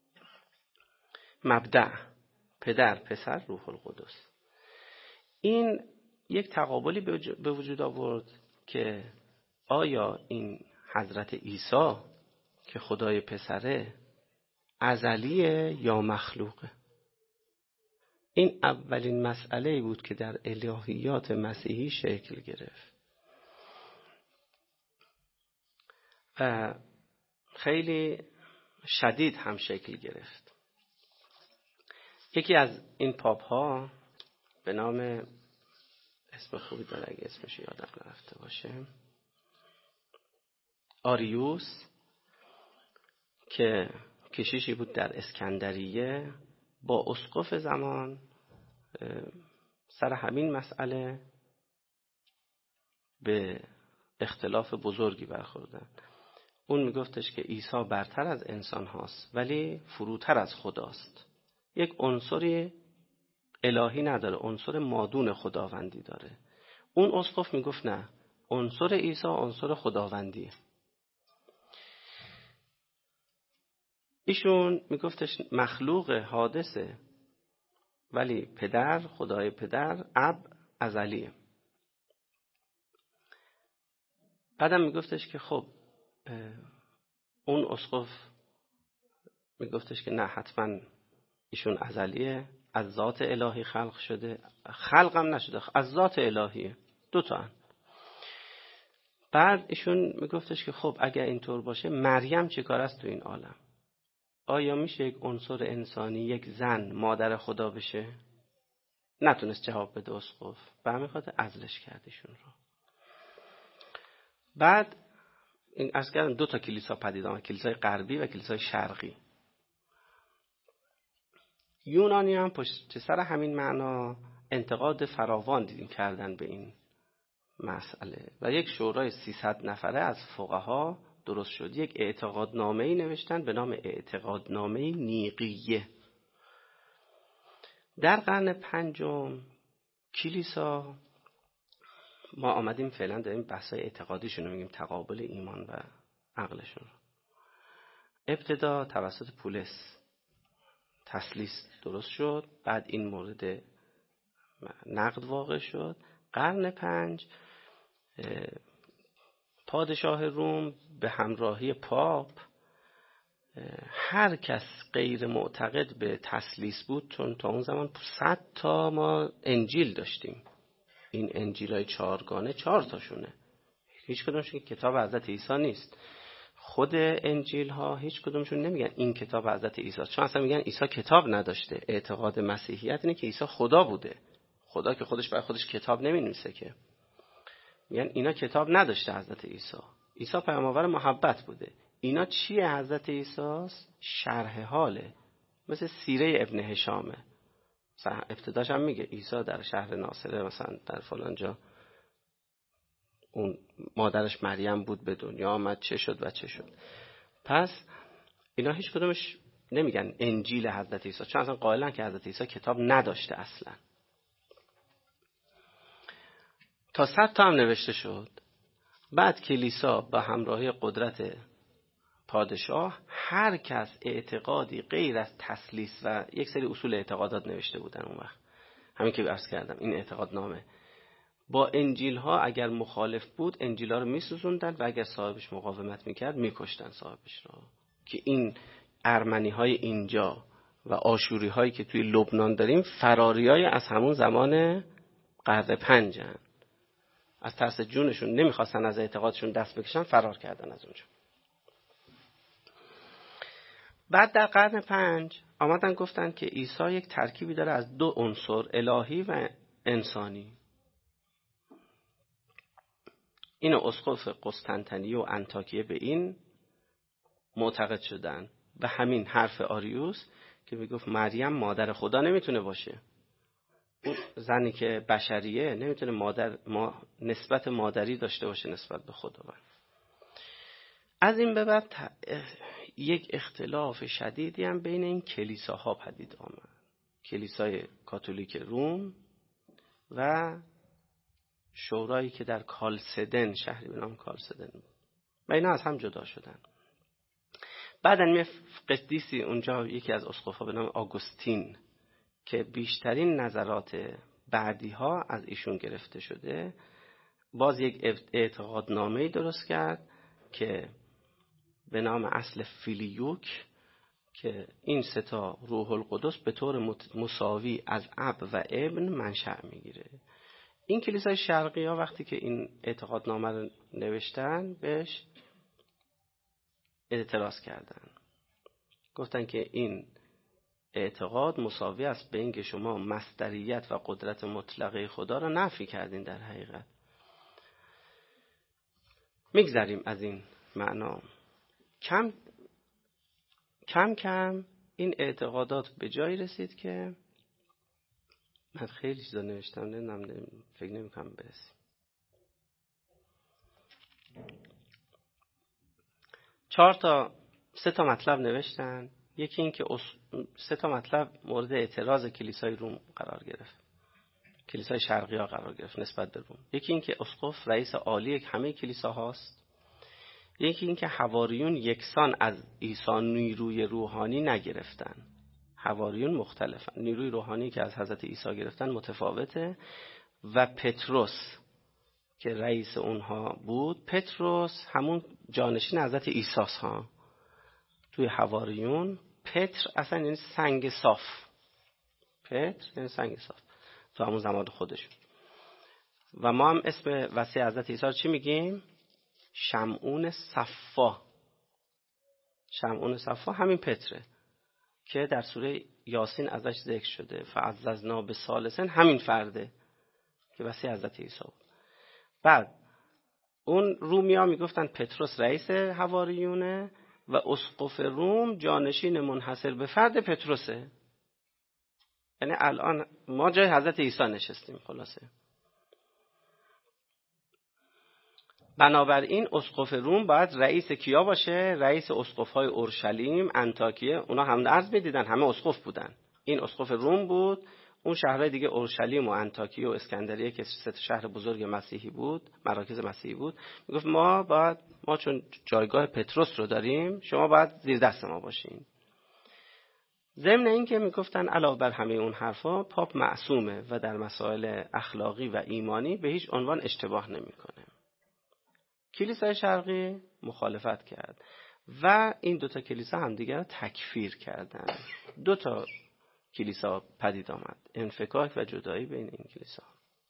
مبدأ، پدر، پسر، روح القدس. این یک تقابلی به وجود آورد که آیا این حضرت عیسی که خدای پسره ازلیه یا مخلوقه؟ این اولین مسئله بود که در الهیات مسیحی شکل گرفت و خیلی شدید هم شکل گرفت. یکی از این پاپ ها به نام، اسم خوبی داره اگه اسمش یادم نرفته باشه، آریوس، که کشیشی بود در اسکندریه، با اسقف زمان سر همین مسئله به اختلاف بزرگی برخوردن. اون میگفتش که عیسی برتر از انسان هاست ولی فروتر از خداست. یک عنصری الهی نداره، عنصر مادون خداوندی داره. اون اسقف میگفت نه، عنصر عیسی عنصر خداوندیه. ایشون میگفتش مخلوق حادثه ولی پدر، خدای پدر، اب ازلیه. بعدم میگفتش که خب اون اسقف میگفتش که نه، حتما ایشون ازلیه از ذات الهی خلق شده، خلق هم نشده، از ذات الهیه، دو تا هم. بعد ایشون میگفتش که خب اگر اینطور باشه مریم چه کار است تو این عالم؟ آیا میشه یک عنصر انسانی، یک زن مادر خدا بشه؟ نتونست جواب بده اسقف، به همین خاطر عزلش کردشون رو. بعد این عرض کردم دو تا کلیسا پدید آمد، کلیسای غربی و کلیسای شرقی. یونانی هم پشت سر همین معنا انتقاد فراوان دیدیم کردن به این مسئله و یک شورای سیصد نفره از فقها درست شد، یک اعتقادنامه‌ای نوشتن به نام اعتقادنامه نیقیه. در قرن پنجم کلیسا، ما آمدیم فعلا داریم بحثای اعتقادیشون رو میگیم، تقابل ایمان و عقلشون. ابتدا توسط پولس تسلیس درست شد، بعد این مورد نقد واقع شد. قرن پنج پادشاه روم به همراهی پاپ هر کس غیر معتقد به تسلیس بود، چون تا اون زمان صد تا ما انجیل داشتیم، این انجیلای چهارگانه چهار تاشونه، هیچ کدومشون کتاب حضرت عیسی نیست. خود انجیل ها هیچ کدومشون نمیگن این کتاب حضرت عیسی، چون اصلا میگن عیسی کتاب نداشته. اعتقاد مسیحیت اینه که عیسی خدا بوده، خدا که خودش برای خودش کتاب نمینویسه که. میگن اینا کتاب نداشته حضرت عیسی، عیسی پیامآور محبت بوده. اینا چیه حضرت عیسی؟ شرح حاله، مثل سیره ابن هشامه. مثلا ابتداش هم میگه عیسی در شهر ناصره مثلا در فلان جا اون مادرش مریم بود به دنیا آمد، چه شد و چه شد. پس اینا هیچ کدومش نمیگن انجیل حضرت عیسی، چون اصلا قائلن که حضرت عیسی کتاب نداشته اصلا. تا صد تا هم نوشته شد. بعد کلیسا با همراهی قدرت پادشاه هر کس اعتقادی غیر از تسلیس و یک سری اصول اعتقادات نوشته بودن اون وقت، همین که عرض کردم این اعتقادنامه، با انجیل ها اگر مخالف بود انجیل ها رو میسوزوندن و اگر صاحبش مقاومت میکرد میکشتن صاحبش رو. که این ارمنی های اینجا و آشوری هایی که توی لبنان داریم فراری های از همون زمان قرن پنجن، از ترس جونشون نمیخواستن از اعتقادشون دست بکشن، فرار کردن از اونجا. بعد در قرن پنج آمدن گفتن که عیسی یک ترکیبی داره از دو عنصر، الهی و انسانی. این اسقف قسطنطنیه و انطاکیه به این معتقد شدن و همین حرف آریوس که میگفت مریم مادر خدا نمیتونه باشه، اون زنی که بشریه نمیتونه مادر ما نسبت مادری داشته باشه نسبت به خداوند. از این به بعد یک اختلاف شدیدی هم بین این کلیساها پدید آمد، کلیسای کاتولیک روم و شورایی که در کالسدن، شهری به نام کالسدن بود، و اینا از هم جدا شدن. بعدن می قدیسی اونجا یکی از اسقف‌ها به نام آگوستین که بیشترین نظرات بعدی ها از ایشون گرفته شده، باز یک اعتقادنامه‌ای درست کرد که به نام اصل فیلیوک، که این سه تا روح القدس به طور مساوی از اب و ابن منشأ میگیره. این کلیسای شرقی ها وقتی که این اعتقادنامه رو نوشتن بهش اعتراض کردن، گفتن که این اعتقاد مساوی است به اینکه شما مصدریت و قدرت مطلقه خدا را نفی کردین. در حقیقت میگذریم از این معنا. کم کم کم این اعتقادات به جایی رسید که من خیلی چیزا نوشتم، نمیدونم، فکر نمی‌کنم برسیم. چهار تا سه تا مطلب نوشتن. یکی این که سه تا مطلب مورد اعتراض کلیسای روم قرار گرفت، کلیسای شرقی ها قرار گرفت نسبت به روم. یکی این که اسقف رئیس عالی همه کلیسا هاست. یکی این که حواریون یکسان از عیسی نیروی روحانی نگرفتن، حواریون مختلفن، نیروی روحانی که از حضرت عیسی گرفتن متفاوته. و پتروس که رئیس اونها بود، پتروس همون جانشین حضرت عیسی ها. توی حواریون پتر اصلا یعنی سنگ صاف، پتر یعنی سنگ صاف تو همون زمان خودشون. و ما هم اسم وصی حضرت عیسی رو چی میگیم؟ شمعون صفا. شمعون صفا همین پتره که در سوره یاسین ازش ذکر شده. فعززنا بثالثن همین فرده که وصی حضرت عیسی بود. بعد اون رومیا میگفتن پتروس رئیس حواریونه و اسقف روم جانشین منحصر به فرد پتروسه. یعنی الان ما جای حضرت عیسی نشستیم خلاصه. بنابراین اسقف روم باید رئیس کیا باشه؟ رئیس اسقف‌های اورشلیم، انطاکیه. اونا هم عرض می‌دیدن، همه اسقف بودن. این اسقف روم بود. اون شهرهای دیگه اورشلیم و انطاکیه و اسکندریه که سه شهر بزرگ مسیحی بود، مراکز مسیحی بود. میگفت ما باید ما چون جایگاه پتروس رو داریم، شما باید زیر دست ما باشین. ضمن این که میگفتن علاوه بر همه اون حرفا پاپ معصومه و در مسائل اخلاقی و ایمانی به هیچ عنوان اشتباه نمیکنه. کلیسای شرقی مخالفت کرد و این دوتا کلیسا همدیگر رو تکفیر کردن. دوتا کلیسا پدید آمد، انفکاک و جدایی بین این کلیسا.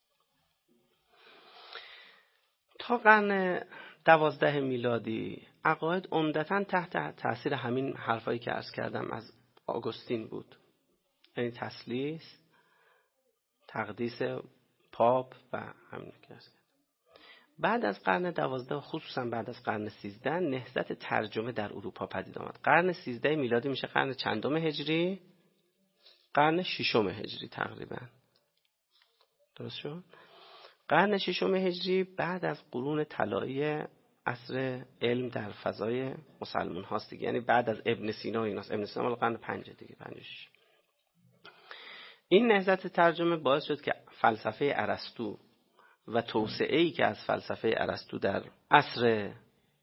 تا قرن دوازده میلادی عقاید عمدتاً تحت تاثیر همین حرفایی که عرض کردم از آگوستین بود، یعنی تثلیث، تقدیس پاپ و همین که عرض کردم. بعد از قرن دوازده، خصوصا بعد از قرن سیزده، نهضت ترجمه در اروپا پدید آمد. قرن سیزده میلادی میشه قرن چندم هجری؟ قرن ششم هجری تقریبا. درست شد؟ قرن ششم هجری بعد از قرون طلایی عصر علم در فضای مسلمان هاست دیگه، یعنی بعد از ابن سینا و ایناست. ابن سینا مال قرن پنج دیگه، پنج و شش. این نهضت ترجمه باعث شد که فلسفه ارسطو و توسعه‌ای که از فلسفه ارسطو در عصر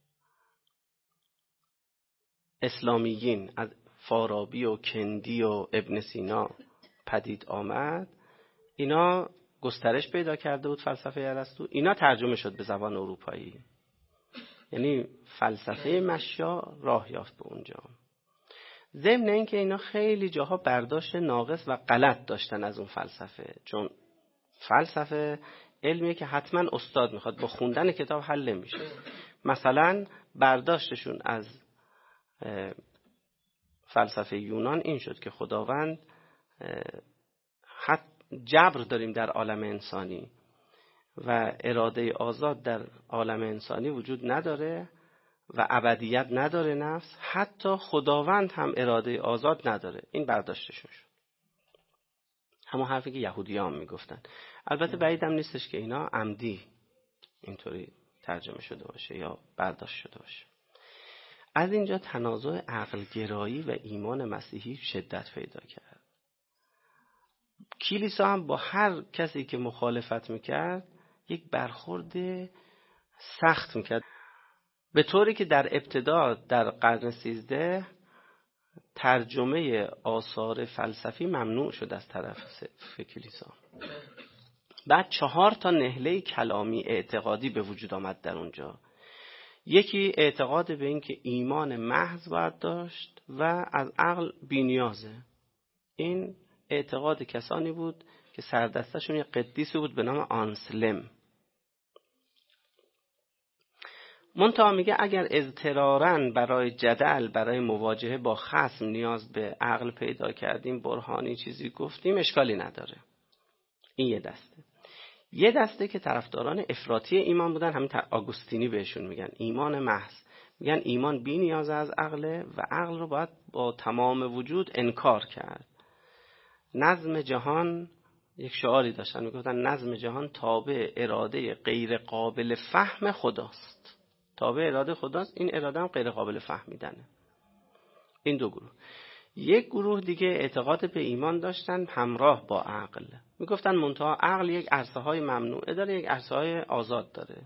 اسلامیین از فارابی و کندی و ابن سینا پدید آمد، اینا گسترش پیدا کرده بود. فلسفه ارسطو اینا ترجمه شد به زبان اروپایی، یعنی فلسفه مشیا راه یافت به اونجا. ضمن اینکه اینا خیلی جاها برداشت ناقص و غلط داشتن از اون فلسفه، چون فلسفه علمیه که حتما استاد میخواد، با خوندن کتاب حل نمیشه. مثلا برداشتشون از فلسفه یونان این شد که خداوند حت جبر داریم در عالم انسانی و اراده آزاد در عالم انسانی وجود نداره و ابدیت نداره نفس، حتی خداوند هم اراده آزاد نداره. این برداشتشون شد، همون حرفی که یهودیان میگفتن. البته بعید هم نیستش که اینا عمدی اینطوری ترجمه شده باشه یا برداشت شده باشه. از اینجا تنازع عقل گرایی و ایمان مسیحی شدت پیدا کرد. کلیسا هم با هر کسی که مخالفت میکرد یک برخورد سخت میکرد، به طوری که در ابتدا در قرن سیزده ترجمه آثار فلسفی ممنوع شد از طرف کلیسا. بعد چهار تا نهله کلامی اعتقادی به وجود آمد در اونجا. یکی اعتقاد به این که ایمان محض باید داشت و از عقل بی‌نیازه. این اعتقاد کسانی بود که سردستشون یک قدیسی بود به نام آنسلم. منتها میگه اگر اضطراراً برای جدل، برای مواجهه با خصم نیاز به عقل پیدا کردیم، برهانی چیزی گفتیم، اشکالی نداره. این یه دسته. یه دسته که طرفداران افراطی ایمان بودن، همین آگوستینی بهشون میگن ایمان محض. میگن ایمان بی نیاز از عقله و عقل رو باید با تمام وجود انکار کرد. نظم جهان، یک شعاری داشتن میگفتن نظم جهان تابع اراده غیر قابل فهم خداست. تابع اراده خداست، این اراده هم غیر قابل فهمیدنه. این دو گروه. یک گروه دیگه اعتقاد به ایمان داشتن همراه با عقل. میگفتن منتها عقل یک عرصه های ممنوعه داره، یک عرصه های آزاد داره.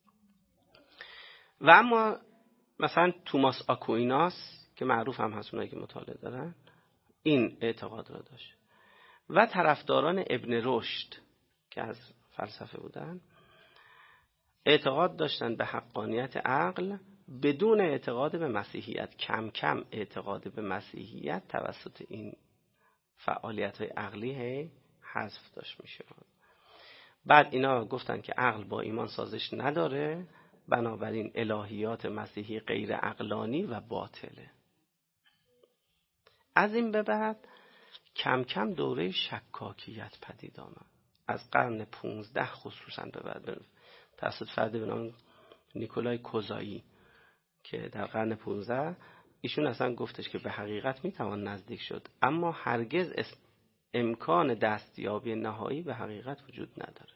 و اما مثلا توماس آکویناس که معروف هم هست اونایی که مطالعه دارن، این اعتقاد را داشت. و طرفداران ابن رشد که از فلسفه بودن اعتقاد داشتن به حقانیت عقل بدون اعتقاد به مسیحیت. کم کم اعتقاد به مسیحیت توسط این فعالیت‌های عقلی هی حذف داشت میشه. بعد اینا گفتن که عقل با ایمان سازش نداره، بنابراین الهیات مسیحی غیر عقلانی و باطله. از این به بعد کم کم دوره شکاکیت پدید آمد. از قرن پونزده خصوصا به بعد توسط فردی به نام نیکولای کوزایی که در قرن پونزده ایشون اصلا گفتش که به حقیقت میتوان نزدیک شد، اما هرگز امکان دستیابی نهایی به حقیقت وجود نداره.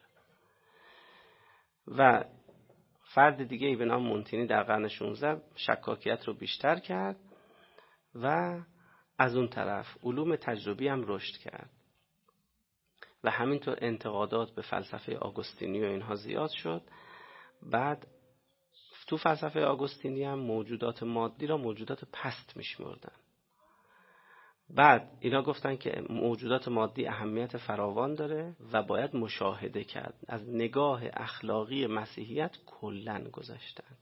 و فرد دیگه ای به نام مونتینی در قرن شانزده شکاکیت رو بیشتر کرد و از اون طرف علوم تجربی هم رشد کرد و همینطور انتقادات به فلسفه آگوستینی و اینها زیاد شد. بعد تو فلسفه آگوستینی هم موجودات مادی را موجودات پست میشمردن. بعد اینا گفتن که موجودات مادی اهمیت فراوان داره و باید مشاهده کرد. از نگاه اخلاقی مسیحیت کلاً گذشتن،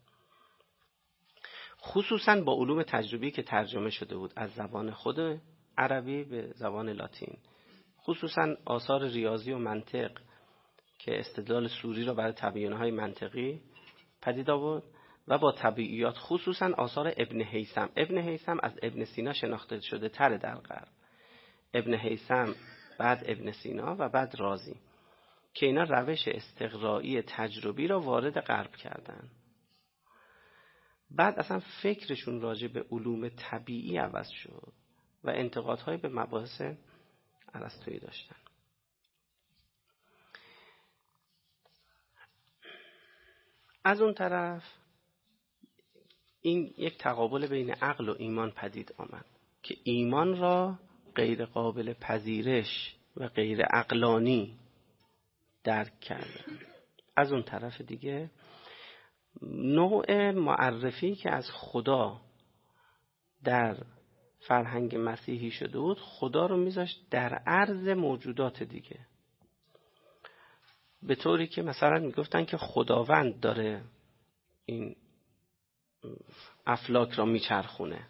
خصوصاً با علوم تجربی که ترجمه شده بود از زبان خود عربی به زبان لاتین، خصوصاً آثار ریاضی و منطق که استدلال سوری را برای تبیین‌های منطقی پدید آورد و با طبیعیات، خصوصاً آثار ابن هیثم. ابن هیثم از ابن سینا شناخته شده تر در غرب. ابن هیثم، بعد ابن سینا و بعد رازی، که اینا روش استقرایی تجربی را وارد غرب کردن. بعد اصلا فکرشون راجع به علوم طبیعی عوض شد و انتقادهای به مباحث ارسطویی داشتن. از اون طرف این یک تقابل بین عقل و ایمان پدید آمد که ایمان را غیر قابل پذیرش و غیر عقلانی درک کردن. از اون طرف دیگه نوع معرفی که از خدا در فرهنگ مسیحی شده بود، خدا رو میذاشت در عرض موجودات دیگه، به طوری که مثلا میگفتن که خداوند داره این افلاک را میچرخونه.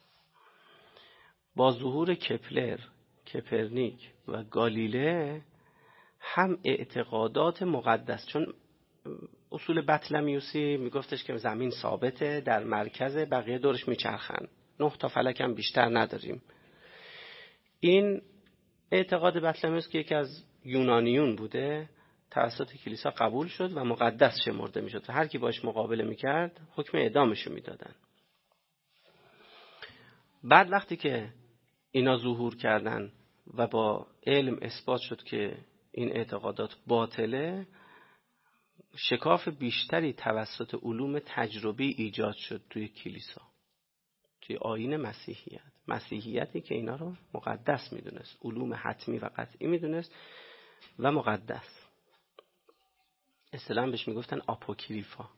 با ظهور کپلر، کپرنیک و گالیله هم اعتقادات مقدس، چون اصول بطلمیوسی میگفتش که زمین ثابته در مرکز، بقیه دورش میچرخن، نه تا فلک هم بیشتر نداریم. این اعتقاد بطلمیوس که یکی از یونانیون بوده توسط کلیسا قبول شد و مقدس شمرده میشد و هر کی باش مقابله میکرد حکم اعدامشو میدادن. بعد وقتی که اینا ظهور کردن و با علم اثبات شد که این اعتقادات باطله، شکاف بیشتری توسط علوم تجربی ایجاد شد توی کلیسا، توی آیین مسیحیت. مسیحیتی که اینا رو مقدس میدونست، علوم حتمی و قطعی میدونست و مقدس. اصطلاحاً بهش میگفتن آپوکریفا.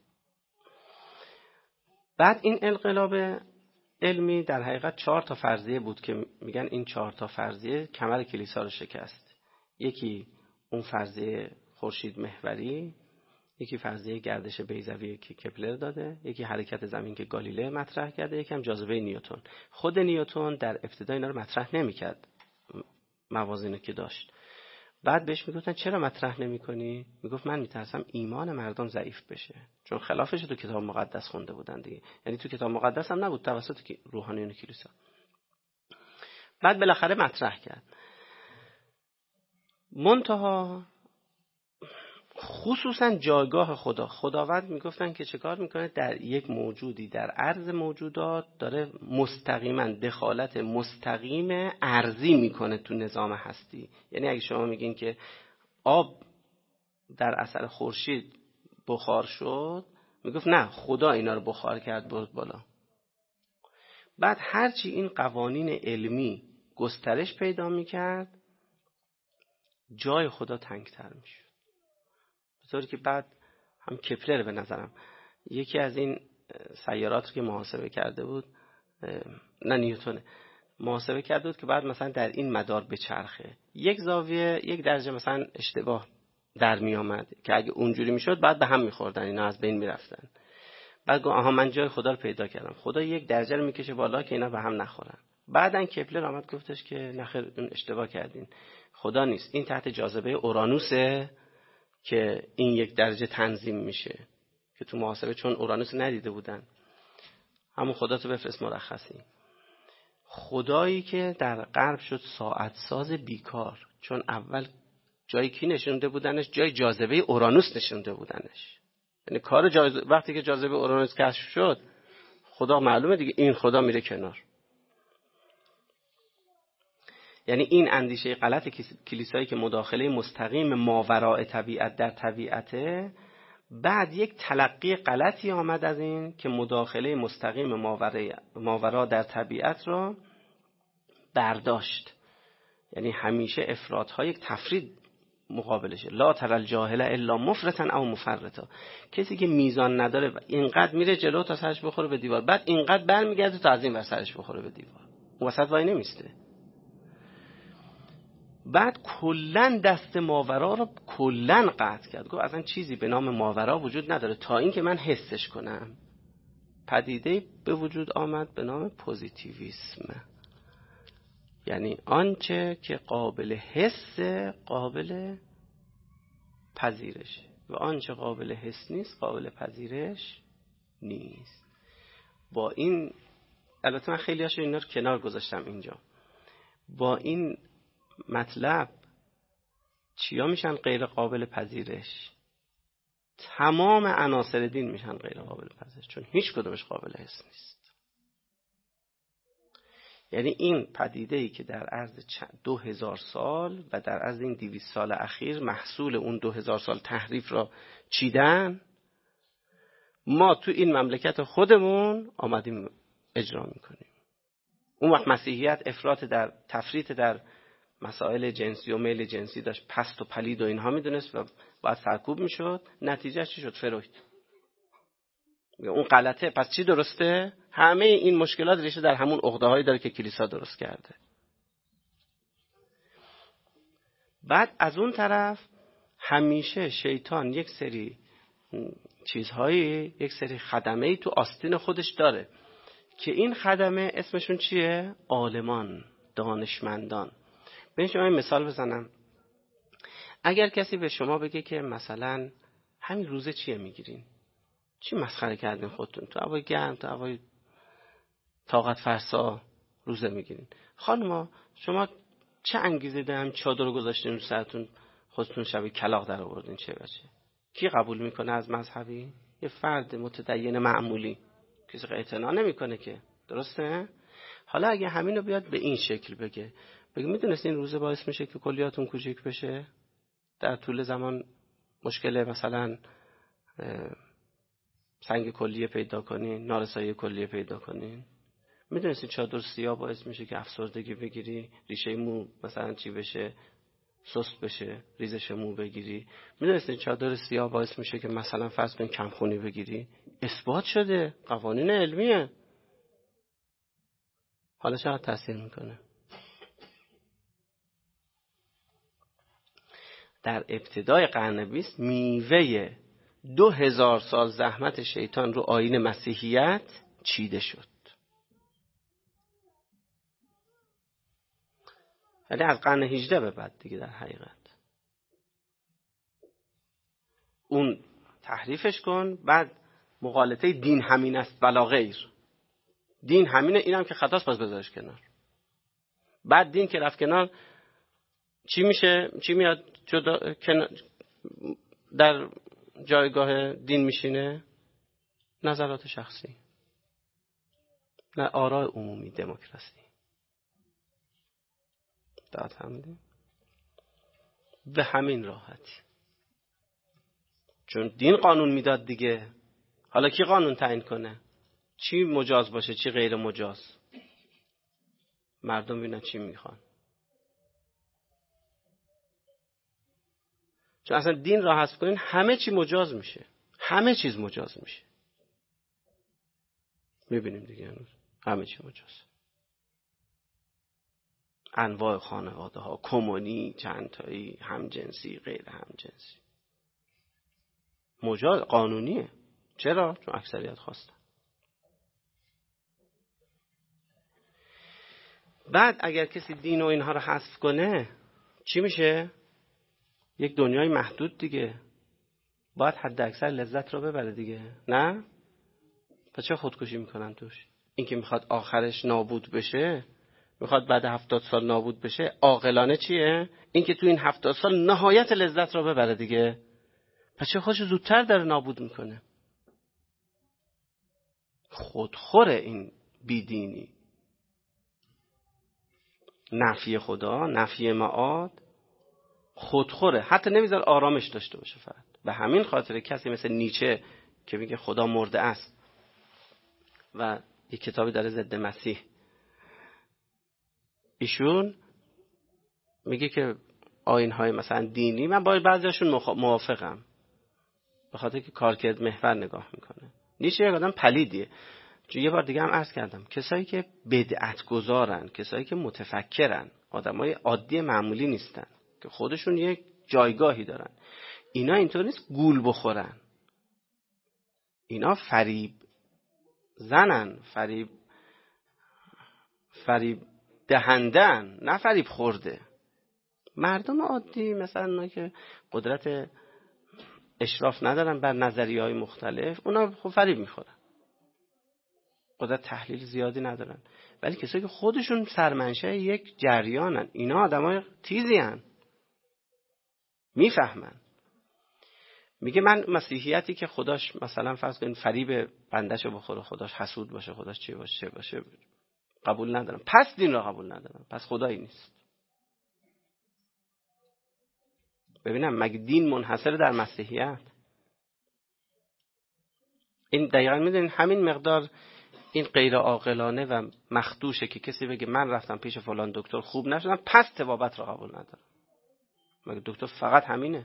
بعد این انقلاب علمی در حقیقت چهار تا فرضیه بود که میگن این چهار تا فرضیه کمر کلیسا رو شکست. یکی اون فرضیه خورشید محوری، یکی فرضیه گردش بیضوی که کپلر داده، یکی حرکت زمین که گالیله مطرح کرده، یکی هم جاذبه نیوتن. خود نیوتن در ابتدا اینا رو مطرح نمی‌کرد، موازینی که داشت. بعد بهش میگفتن چرا مطرح نمی‌کنی؟ میگفت من میترسم ایمان مردم ضعیف بشه، چون خلافش تو کتاب مقدس خونده بودن دیگه. یعنی تو کتاب مقدس هم نبود، توسط روحانیون کلیسا. بعد بالاخره مطرح کرد. منتها خصوصا جایگاه خدا، خداوند میگفتن که چه کار میکنه؟ در یک موجودی در عرض موجودات داره مستقیما دخالت مستقیم ارضی میکنه تو نظام هستی. یعنی اگه شما میگین که آب در اثر خورشید بخار شد، میگفت نه، خدا اینا رو بخار کرد برد بالا. بعد هرچی این قوانین علمی گسترش پیدا میکرد، جای خدا تنگتر میشد. طوری که بعد هم کپلر به نظرم یکی از این سیارات رو که محاسبه کرده بود، نه نیوتن محاسبه کرده بود که بعد مثلا در این مدار بچرخه، یک زاویه یک درجه مثلا اشتباه در می آمد که اگه اونجوری میشد بعد به هم میخوردن، اینا از بین میرفتن. بعد گفت آها من جای خدا رو پیدا کردم، خدا یک درجه رو میکشه بالا که اینا به هم نخورن. بعدن کپلر آمد گفتش که نخیر اون اشتباه کردین، خدا نیست، این تحت جاذبه اورانوسه که این یک درجه تنظیم میشه، که تو محاسبه چون اورانوس ندیده بودن. همون خدا تو بفرست مرخصی. خدایی که در غرب شد ساعت ساز بیکار، چون اول جای کی نشونده بودنش؟ جای جاذبه اورانوس نشونده بودنش. یعنی کار جاذبه، وقتی که جاذبه اورانوس کشف شد، خدا معلومه دیگه این خدا میره کنار. یعنی این اندیشه غلط کلیسایی که مداخله مستقیم ماوراء طبیعت در طبیعته، بعد یک تلقی غلطی آمد از این که مداخله مستقیم ماورا در طبیعت را برداشت. یعنی همیشه افراط‌ها یک تفرید مقابلشه. لا تر الجاهل الا مفرطا او مفرطا. کسی که میزان نداره و اینقدر میره جلو تا سرش بخوره به دیوار، بعد اینقدر برمیگرده تا از این ور سرش بخوره به دیوار، اون وسط وای نمیسته. بعد کلن دست ماورا رو کلن قطع کرد، گفت اصلا چیزی به نام ماورا وجود نداره تا اینکه من حسش کنم. پدیده به وجود آمد به نام پوزیتیویسم، یعنی آنچه که قابل حس قابل پذیرش و آنچه قابل حس نیست قابل پذیرش نیست. با این البته من خیلی هاشو اینا رو کنار گذاشتم اینجا. با این مطلب چیا میشن غیر قابل پذیرش؟ تمام عناصر دین میشن غیر قابل پذیرش، چون هیچ کدومش قابل حس نیست. یعنی این پدیده‌ای که در عرض دو هزار سال و در عرض این دویست سال اخیر محصول اون دو هزار سال تحریف را چیدن، ما تو این مملکت خودمون آمدیم اجرا میکنیم. اون وقت مسیحیت افراط در تفریط در مسائل جنسی و میل جنسی داشت، پست و پلید و اینها میدونست و باید سرکوب میشد. نتیجه چی شد؟ فروید. اون غلطه، پس چی درسته؟ همه این مشکلات ریشه در همون عقده‌هایی داره که کلیسا درست کرده. بعد از اون طرف همیشه شیطان یک سری چیزهایی، یک سری خدمه‌ای تو آستین خودش داره که این خدمه اسمشون چیه؟ عالمان، دانشمندان. به شما این مثال بزنم. اگر کسی به شما بگه که مثلا همین روزه چیه میگیرین؟ چی مسخره کردین خودتون؟ تو هوای گرم، تو هوای طاقت فرسا روزه میگیرین. خانما شما چه انگیزه دارین چادر رو گذاشتین رو سرتون، خودتون شبیه کلاغ در آوردین؟ چه بچه؟ کی قبول میکنه از مذهبی؟ یه فرد متدین معمولی کسی اعتنا نمیکنه که، درسته؟ حالا اگه همینو بیاد به این شکل بگه، بگه میدونستین روزه باعث میشه که کلیاتون کوچیک بشه، در طول زمان مشکل مثلا سنگ کلیه پیدا کنین، نارسایی کلیه پیدا کنین. میدونستین چادر سیاه باعث میشه که افسردگی بگیری، ریشه مو مثلا چی بشه، سست بشه، ریزش مو بگیری. میدونستین چادر سیاه باعث میشه که مثلا فرض کن کمخونی بگیری. اثبات شده، قوانین علمیه. حالا چقدر تاثیر میکنه؟ در ابتدای قرن بیست میوه دو هزار سال زحمت شیطان رو آیین مسیحیت چیده شد. یعنی از قرن هجده به بعد دیگه در حقیقت اون تحریفش کن، بعد مغالطه دین همین است ولا غیر. دین همینه، اینم که خطاست پس بذارش کنار. بعد دین که رفت کنار چی میشه؟ چی میاد جدا در جایگاه دین میشینه؟ نظرات شخصی، نه آراء عمومی، دموکراسی. داد فهمیدین؟ به همین راحتی. چون دین قانون میداد دیگه. حالا کی قانون تعیین کنه؟ چی مجاز باشه چی غیر مجاز؟ مردم ببینن چی میخوان. چون اصلا دین را حذف کنین همه چی مجاز میشه، همه چیز مجاز میشه. میبینیم دیگه هنوز همه چی مجاز. انواع خانواده ها، کمونی، چندتایی، همجنسی، غیر همجنسی، مجاز، قانونیه. چرا؟ چون اکثریت خواستن. بعد اگر کسی دین و اینها رو حذف کنه چی میشه؟ یک دنیای محدود دیگه. باید حد اکثر لذت رو ببره دیگه، نه؟ پس چه خودکشی میکنن توش؟ این که میخواد آخرش نابود بشه، میخواد بعد هفتاد سال نابود بشه، عاقلانه چیه؟ این که تو این هفتاد سال نهایت لذت رو ببره دیگه. پس چه خودش زودتر داره نابود میکنه؟ خودخوره این بیدینی. نفی خدا، نفی معاد، خودخوره. حتی نمیذاره آرامش داشته باشه فرد. به همین خاطر کسی مثل نیچه که میگه خدا مرده است و یک کتابی داره ضد مسیح، ایشون میگه که آیین‌های مثلا دینی، من با بعضیاشون موافقم به خاطر که کارکرد محور نگاه میکنه. نیچه یک آدم پلیدیه. چون یه بار دیگه هم عرض کردم کسایی که بدعت گذارن، کسایی که متفکرن، آدمای عادی معمولی نیستن که خودشون یک جایگاهی دارن، اینا اینطور نیست گول بخورن. اینا فریب زنن، فریب فریب دهندن، نه فریب خورده. مردم عادی مثلا اونا که قدرت اشراف ندارن بر نظریه‌های مختلف، اونا خب فریب میخورن، قدرت تحلیل زیادی ندارن. ولی کسایی که خودشون سرمنشأ یک جریانن، اینا آدمای تیزی هن، میفهمن. میگه من مسیحیتی که خداش مثلا فرض کن فریب بندهشو بخوره، خداش حسود باشه، خداش چی باشه چه باشه قبول ندارم. پس دین رو قبول ندارم، پس خدایی نیست. ببینم مگه دین منحصر در مسیحیت؟ این دقیقاً میدونین همین مقدار این غیر عاقلانه و مخدوشه که کسی بگه من رفتم پیش فلان دکتر خوب نشدم پس طبابت رو قبول ندارم. مگه دکتر فقط همینه؟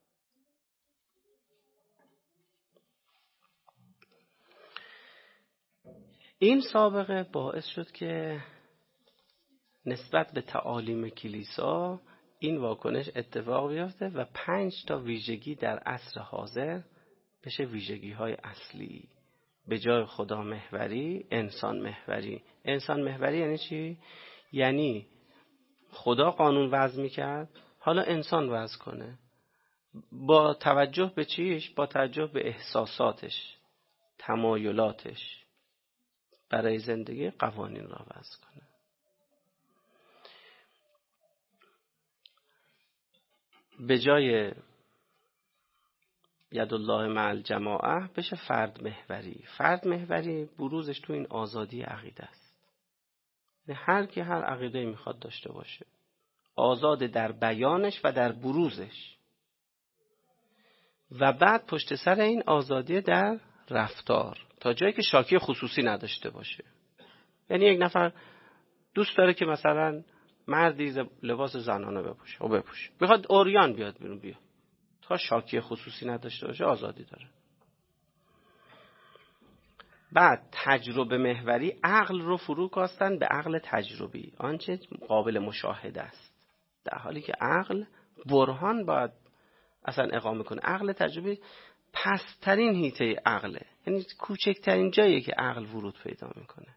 این سابقه باعث شد که نسبت به تعالیم کلیسا این واکنش اتفاق بیفته و پنج تا ویژگی در عصر حاضر بشه ویژگی های اصلی. به جای خدا محوری، انسان محوری. انسان محوری یعنی چی؟ یعنی خدا قانون وضع میکرد، حالا انسان وضع کنه. با توجه به چیش؟ با توجه به احساساتش، تمایلاتش، برای زندگی قوانین را وضع کنه. به جای یدالله مع الجماعه بشه فرد محوری. فرد محوری بروزش تو این آزادی عقیده است. هر کی هر عقیده میخواد داشته باشه، آزاد در بیانش و در بروزش، و بعد پشت سر این آزادی در رفتار تا جایی که شاکی خصوصی نداشته باشه. یعنی یک نفر دوست داره که مثلا مردی لباس زنانه بپوشه و بپوشه، میخواد عریان بیاد بیرون، بیاد، تا شاکی خصوصی نداشته باشه آزادی داره. بعد تجربه محوری، عقل رو فرو کاستن به عقل تجربی، آنچه قابل مشاهده است، در حالی که عقل برهان باید اصلا اقامه کنه. عقل تجربی پسترین حیطه عقله، یعنی کوچکترین جایی که عقل ورود پیدا میکنه،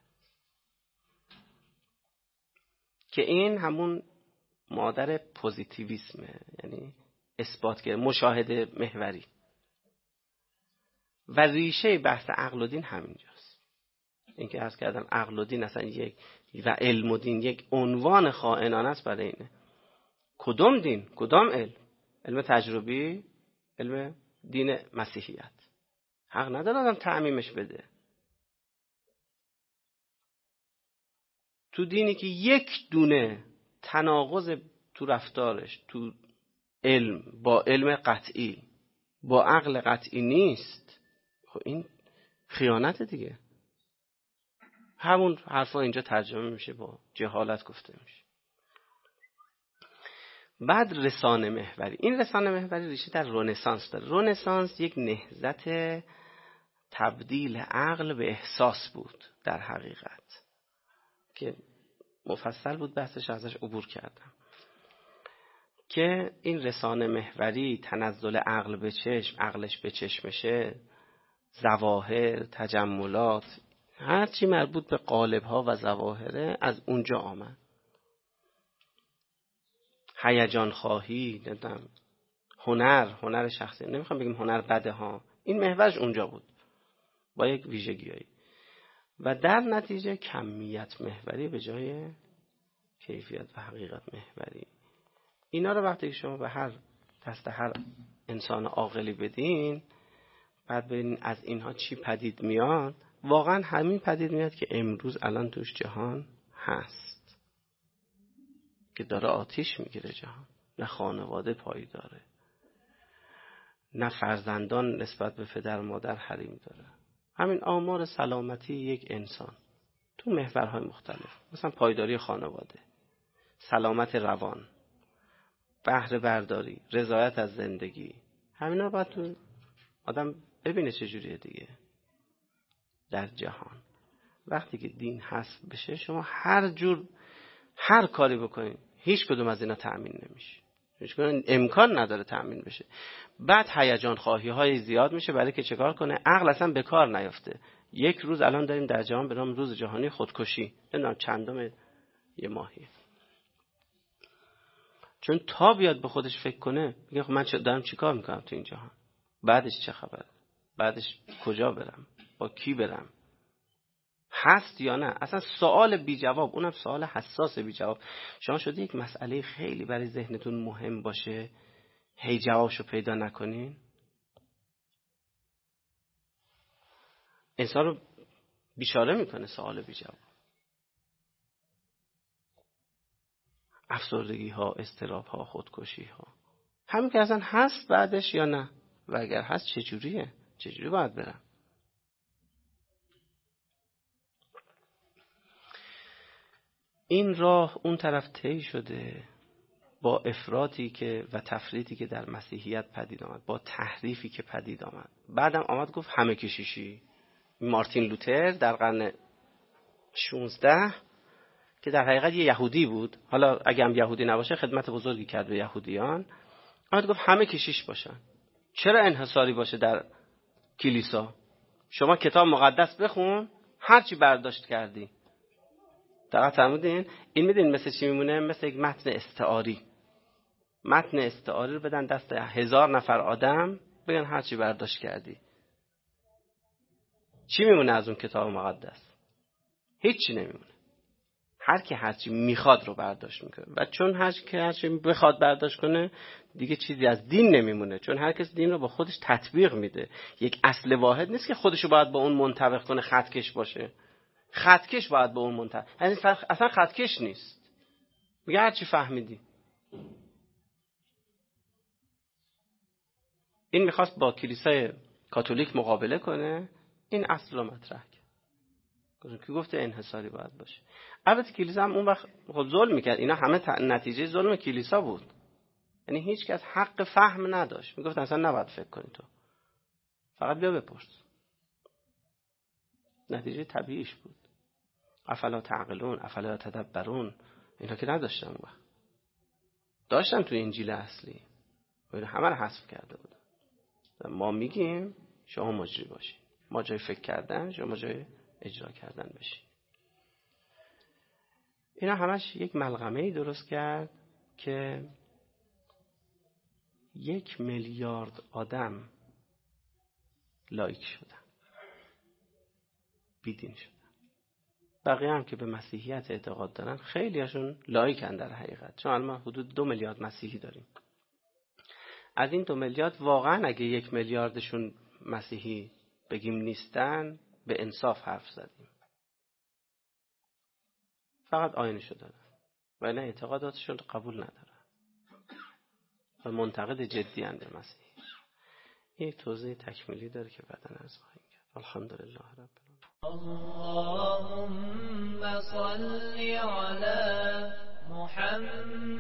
که این همون مادر پوزیتیویسمه، یعنی اثبات که مشاهده محوری. و ریشه بحث عقل و دین همینجاست. این که عرض کردم عقل و دین اصلا یک و علم و دین یک عنوان خائنانه است برای اینه. کدوم دین؟ کدام علم؟ علم تجربی؟ علم دین مسیحیت؟ حق نداره آدم تعمیمش بده. تو دینی که یک دونه تناقض تو رفتارش، تو علم با علم قطعی، با عقل قطعی نیست، خب این خیانت دیگه. همون حرفا اینجا ترجمه میشه، با جهالت گفته میشه. بعد رسانه محوری. این رسانه محوری ریشه در رنسانس داره. رنسانس یک نهضت تبدیل عقل به احساس بود در حقیقت، که مفصل بود بحثش، ازش عبور کردم. که این رسانه محوری، تنزل عقل به چشم، عقلش به چشمشه، ظواهر، تجملات، هر چی مربوط به قالب‌ها و ظواهره از اونجا آمد. هیجان خواهی، نمیدونم هنر، هنر شخصی، نمیخوام بگیم هنر بده ها، این محورش اونجا بود با یک ویژگیایی و در نتیجه کمیت محوری به جای کیفیت و حقیقت محوری. اینا رو وقتی شما به هر دست هر انسان عاقلی بدین، بعد ببینین از اینها چی پدید میاد، واقعا همین پدید میاد که امروز الان توش جهان هست که داره آتیش میگیره جهان. نه خانواده پایداره، نه فرزندان نسبت به پدر و مادر حریم داره. همین آمار سلامتی یک انسان تو محورهای مختلف، مثلا پایداری خانواده، سلامت روان، بهره برداری، رضایت از زندگی، همینا باید تو آدم ببینه چجوریه دیگه در جهان. وقتی که دین حذف بشه، شما هر جور هر کاری بکنید هیچ کدوم از اینا تأمین نمیشه، هیچ کدوم امکان نداره تأمین بشه. بعد هیجان خواهی های زیاد میشه برای که چکار کنه عقل اصلا به کار نیفته. یک روز الان داریم در جهان به نام روز جهانی خودکشی، نمیدونم چندم یه ماهی، چون تا بیاد به خودش فکر کنه میگه خب من دارم چی کار میکنم تو این جهان، بعدش چه خبر، بعدش کجا برم، با کی برم، هست یا نه. اصلا سوال بی جواب، اونم سوال حساس بی جواب. شما شده یک مسئله خیلی برای ذهنتون مهم باشه هی جوابشو پیدا نکنین، انسان رو بیچاره میکنه سوال بی جواب. افسردگی ها، اضطراب ها، خودکشی ها، همین که اصلا هست بعدش یا نه، و اگر هست چجوریه، چجوری باید برم. این راه اون طرف طی شده با افراطی که و تفریطی که در مسیحیت پدید آمد، با تحریفی که پدید آمد. بعدم آمد گفت همه کشیشی. مارتین لوتر در قرن شانزده که در حقیقت یه یهودی بود، حالا اگه هم یهودی نباشه خدمت بزرگی کرد به یهودیان، آمد گفت همه کشیش باشن. چرا انحصاری باشه در کلیسا؟ شما کتاب مقدس بخون، هر چی برداشت کردی. دقیق فرمودین؟ این میدین مثل چی میمونه؟ مثل یک متن استعاری. متن استعاری رو بدن دست هزار نفر آدم، بگن هر چی برداشت کردی. چی میمونه از اون کتاب مقدس؟ هیچی نمیمونه. هر کی هر چی میخواد رو برداشت میکنه، و چون هر کی هر چی بخواد برداشت کنه دیگه چیزی از دین نمیمونه، چون هر کس دین رو با خودش تطبیق میده. یک اصل واحد نیست که خودشو باید با اون منطبق کنه، خطکش باشه. خطکش باید با اون منطبق، یعنی اصلا خطکش نیست، میگه هر چی فهمیدی. این میخواست با کلیسای کاتولیک مقابله کنه، این اصل رو مطرح کرد که گفته انحصاری باید باشه. البته کلیسا هم اون وقت خود ظلم میکرد، اینا همه ت... نتیجه ظلم کلیسا بود. یعنی هیچ کس حق فهم نداشت، میگفت اصلا نباید فکر کنی، تو فقط بیا بپرس. نتیجه طبیعیش بود. افلا تعقلون، افلا تدبرون، اینا که نداشتن اون وقت. داشتن تو انجیل اصلی، اینا همه رو حذف کرده بود. ما میگیم شما مجری باشین، ما جای فکر کردن، شما جای اجرا کردن بشین. اینا همش یک ملغمه‌ای درست کرد که یک میلیارد آدم لایک شدن، بیدین شدن. بقیه هم که به مسیحیت اعتقاد دارن خیلی هاشون لایکن در حقیقت، چون الان حدود دو میلیارد مسیحی داریم. از این دو میلیارد واقعا اگه یک میلیاردشون مسیحی بگیم نیستن، به انصاف حرف زدیم. فقط آیینشو دارن و نه اعتقاداتشون قبول ندارن و منتقد جدی اند به مسیح. یک توضیح تکمیلی داره که بعداً عرض خواهیم کرد. الحمدلله رب اللهم صل على محمد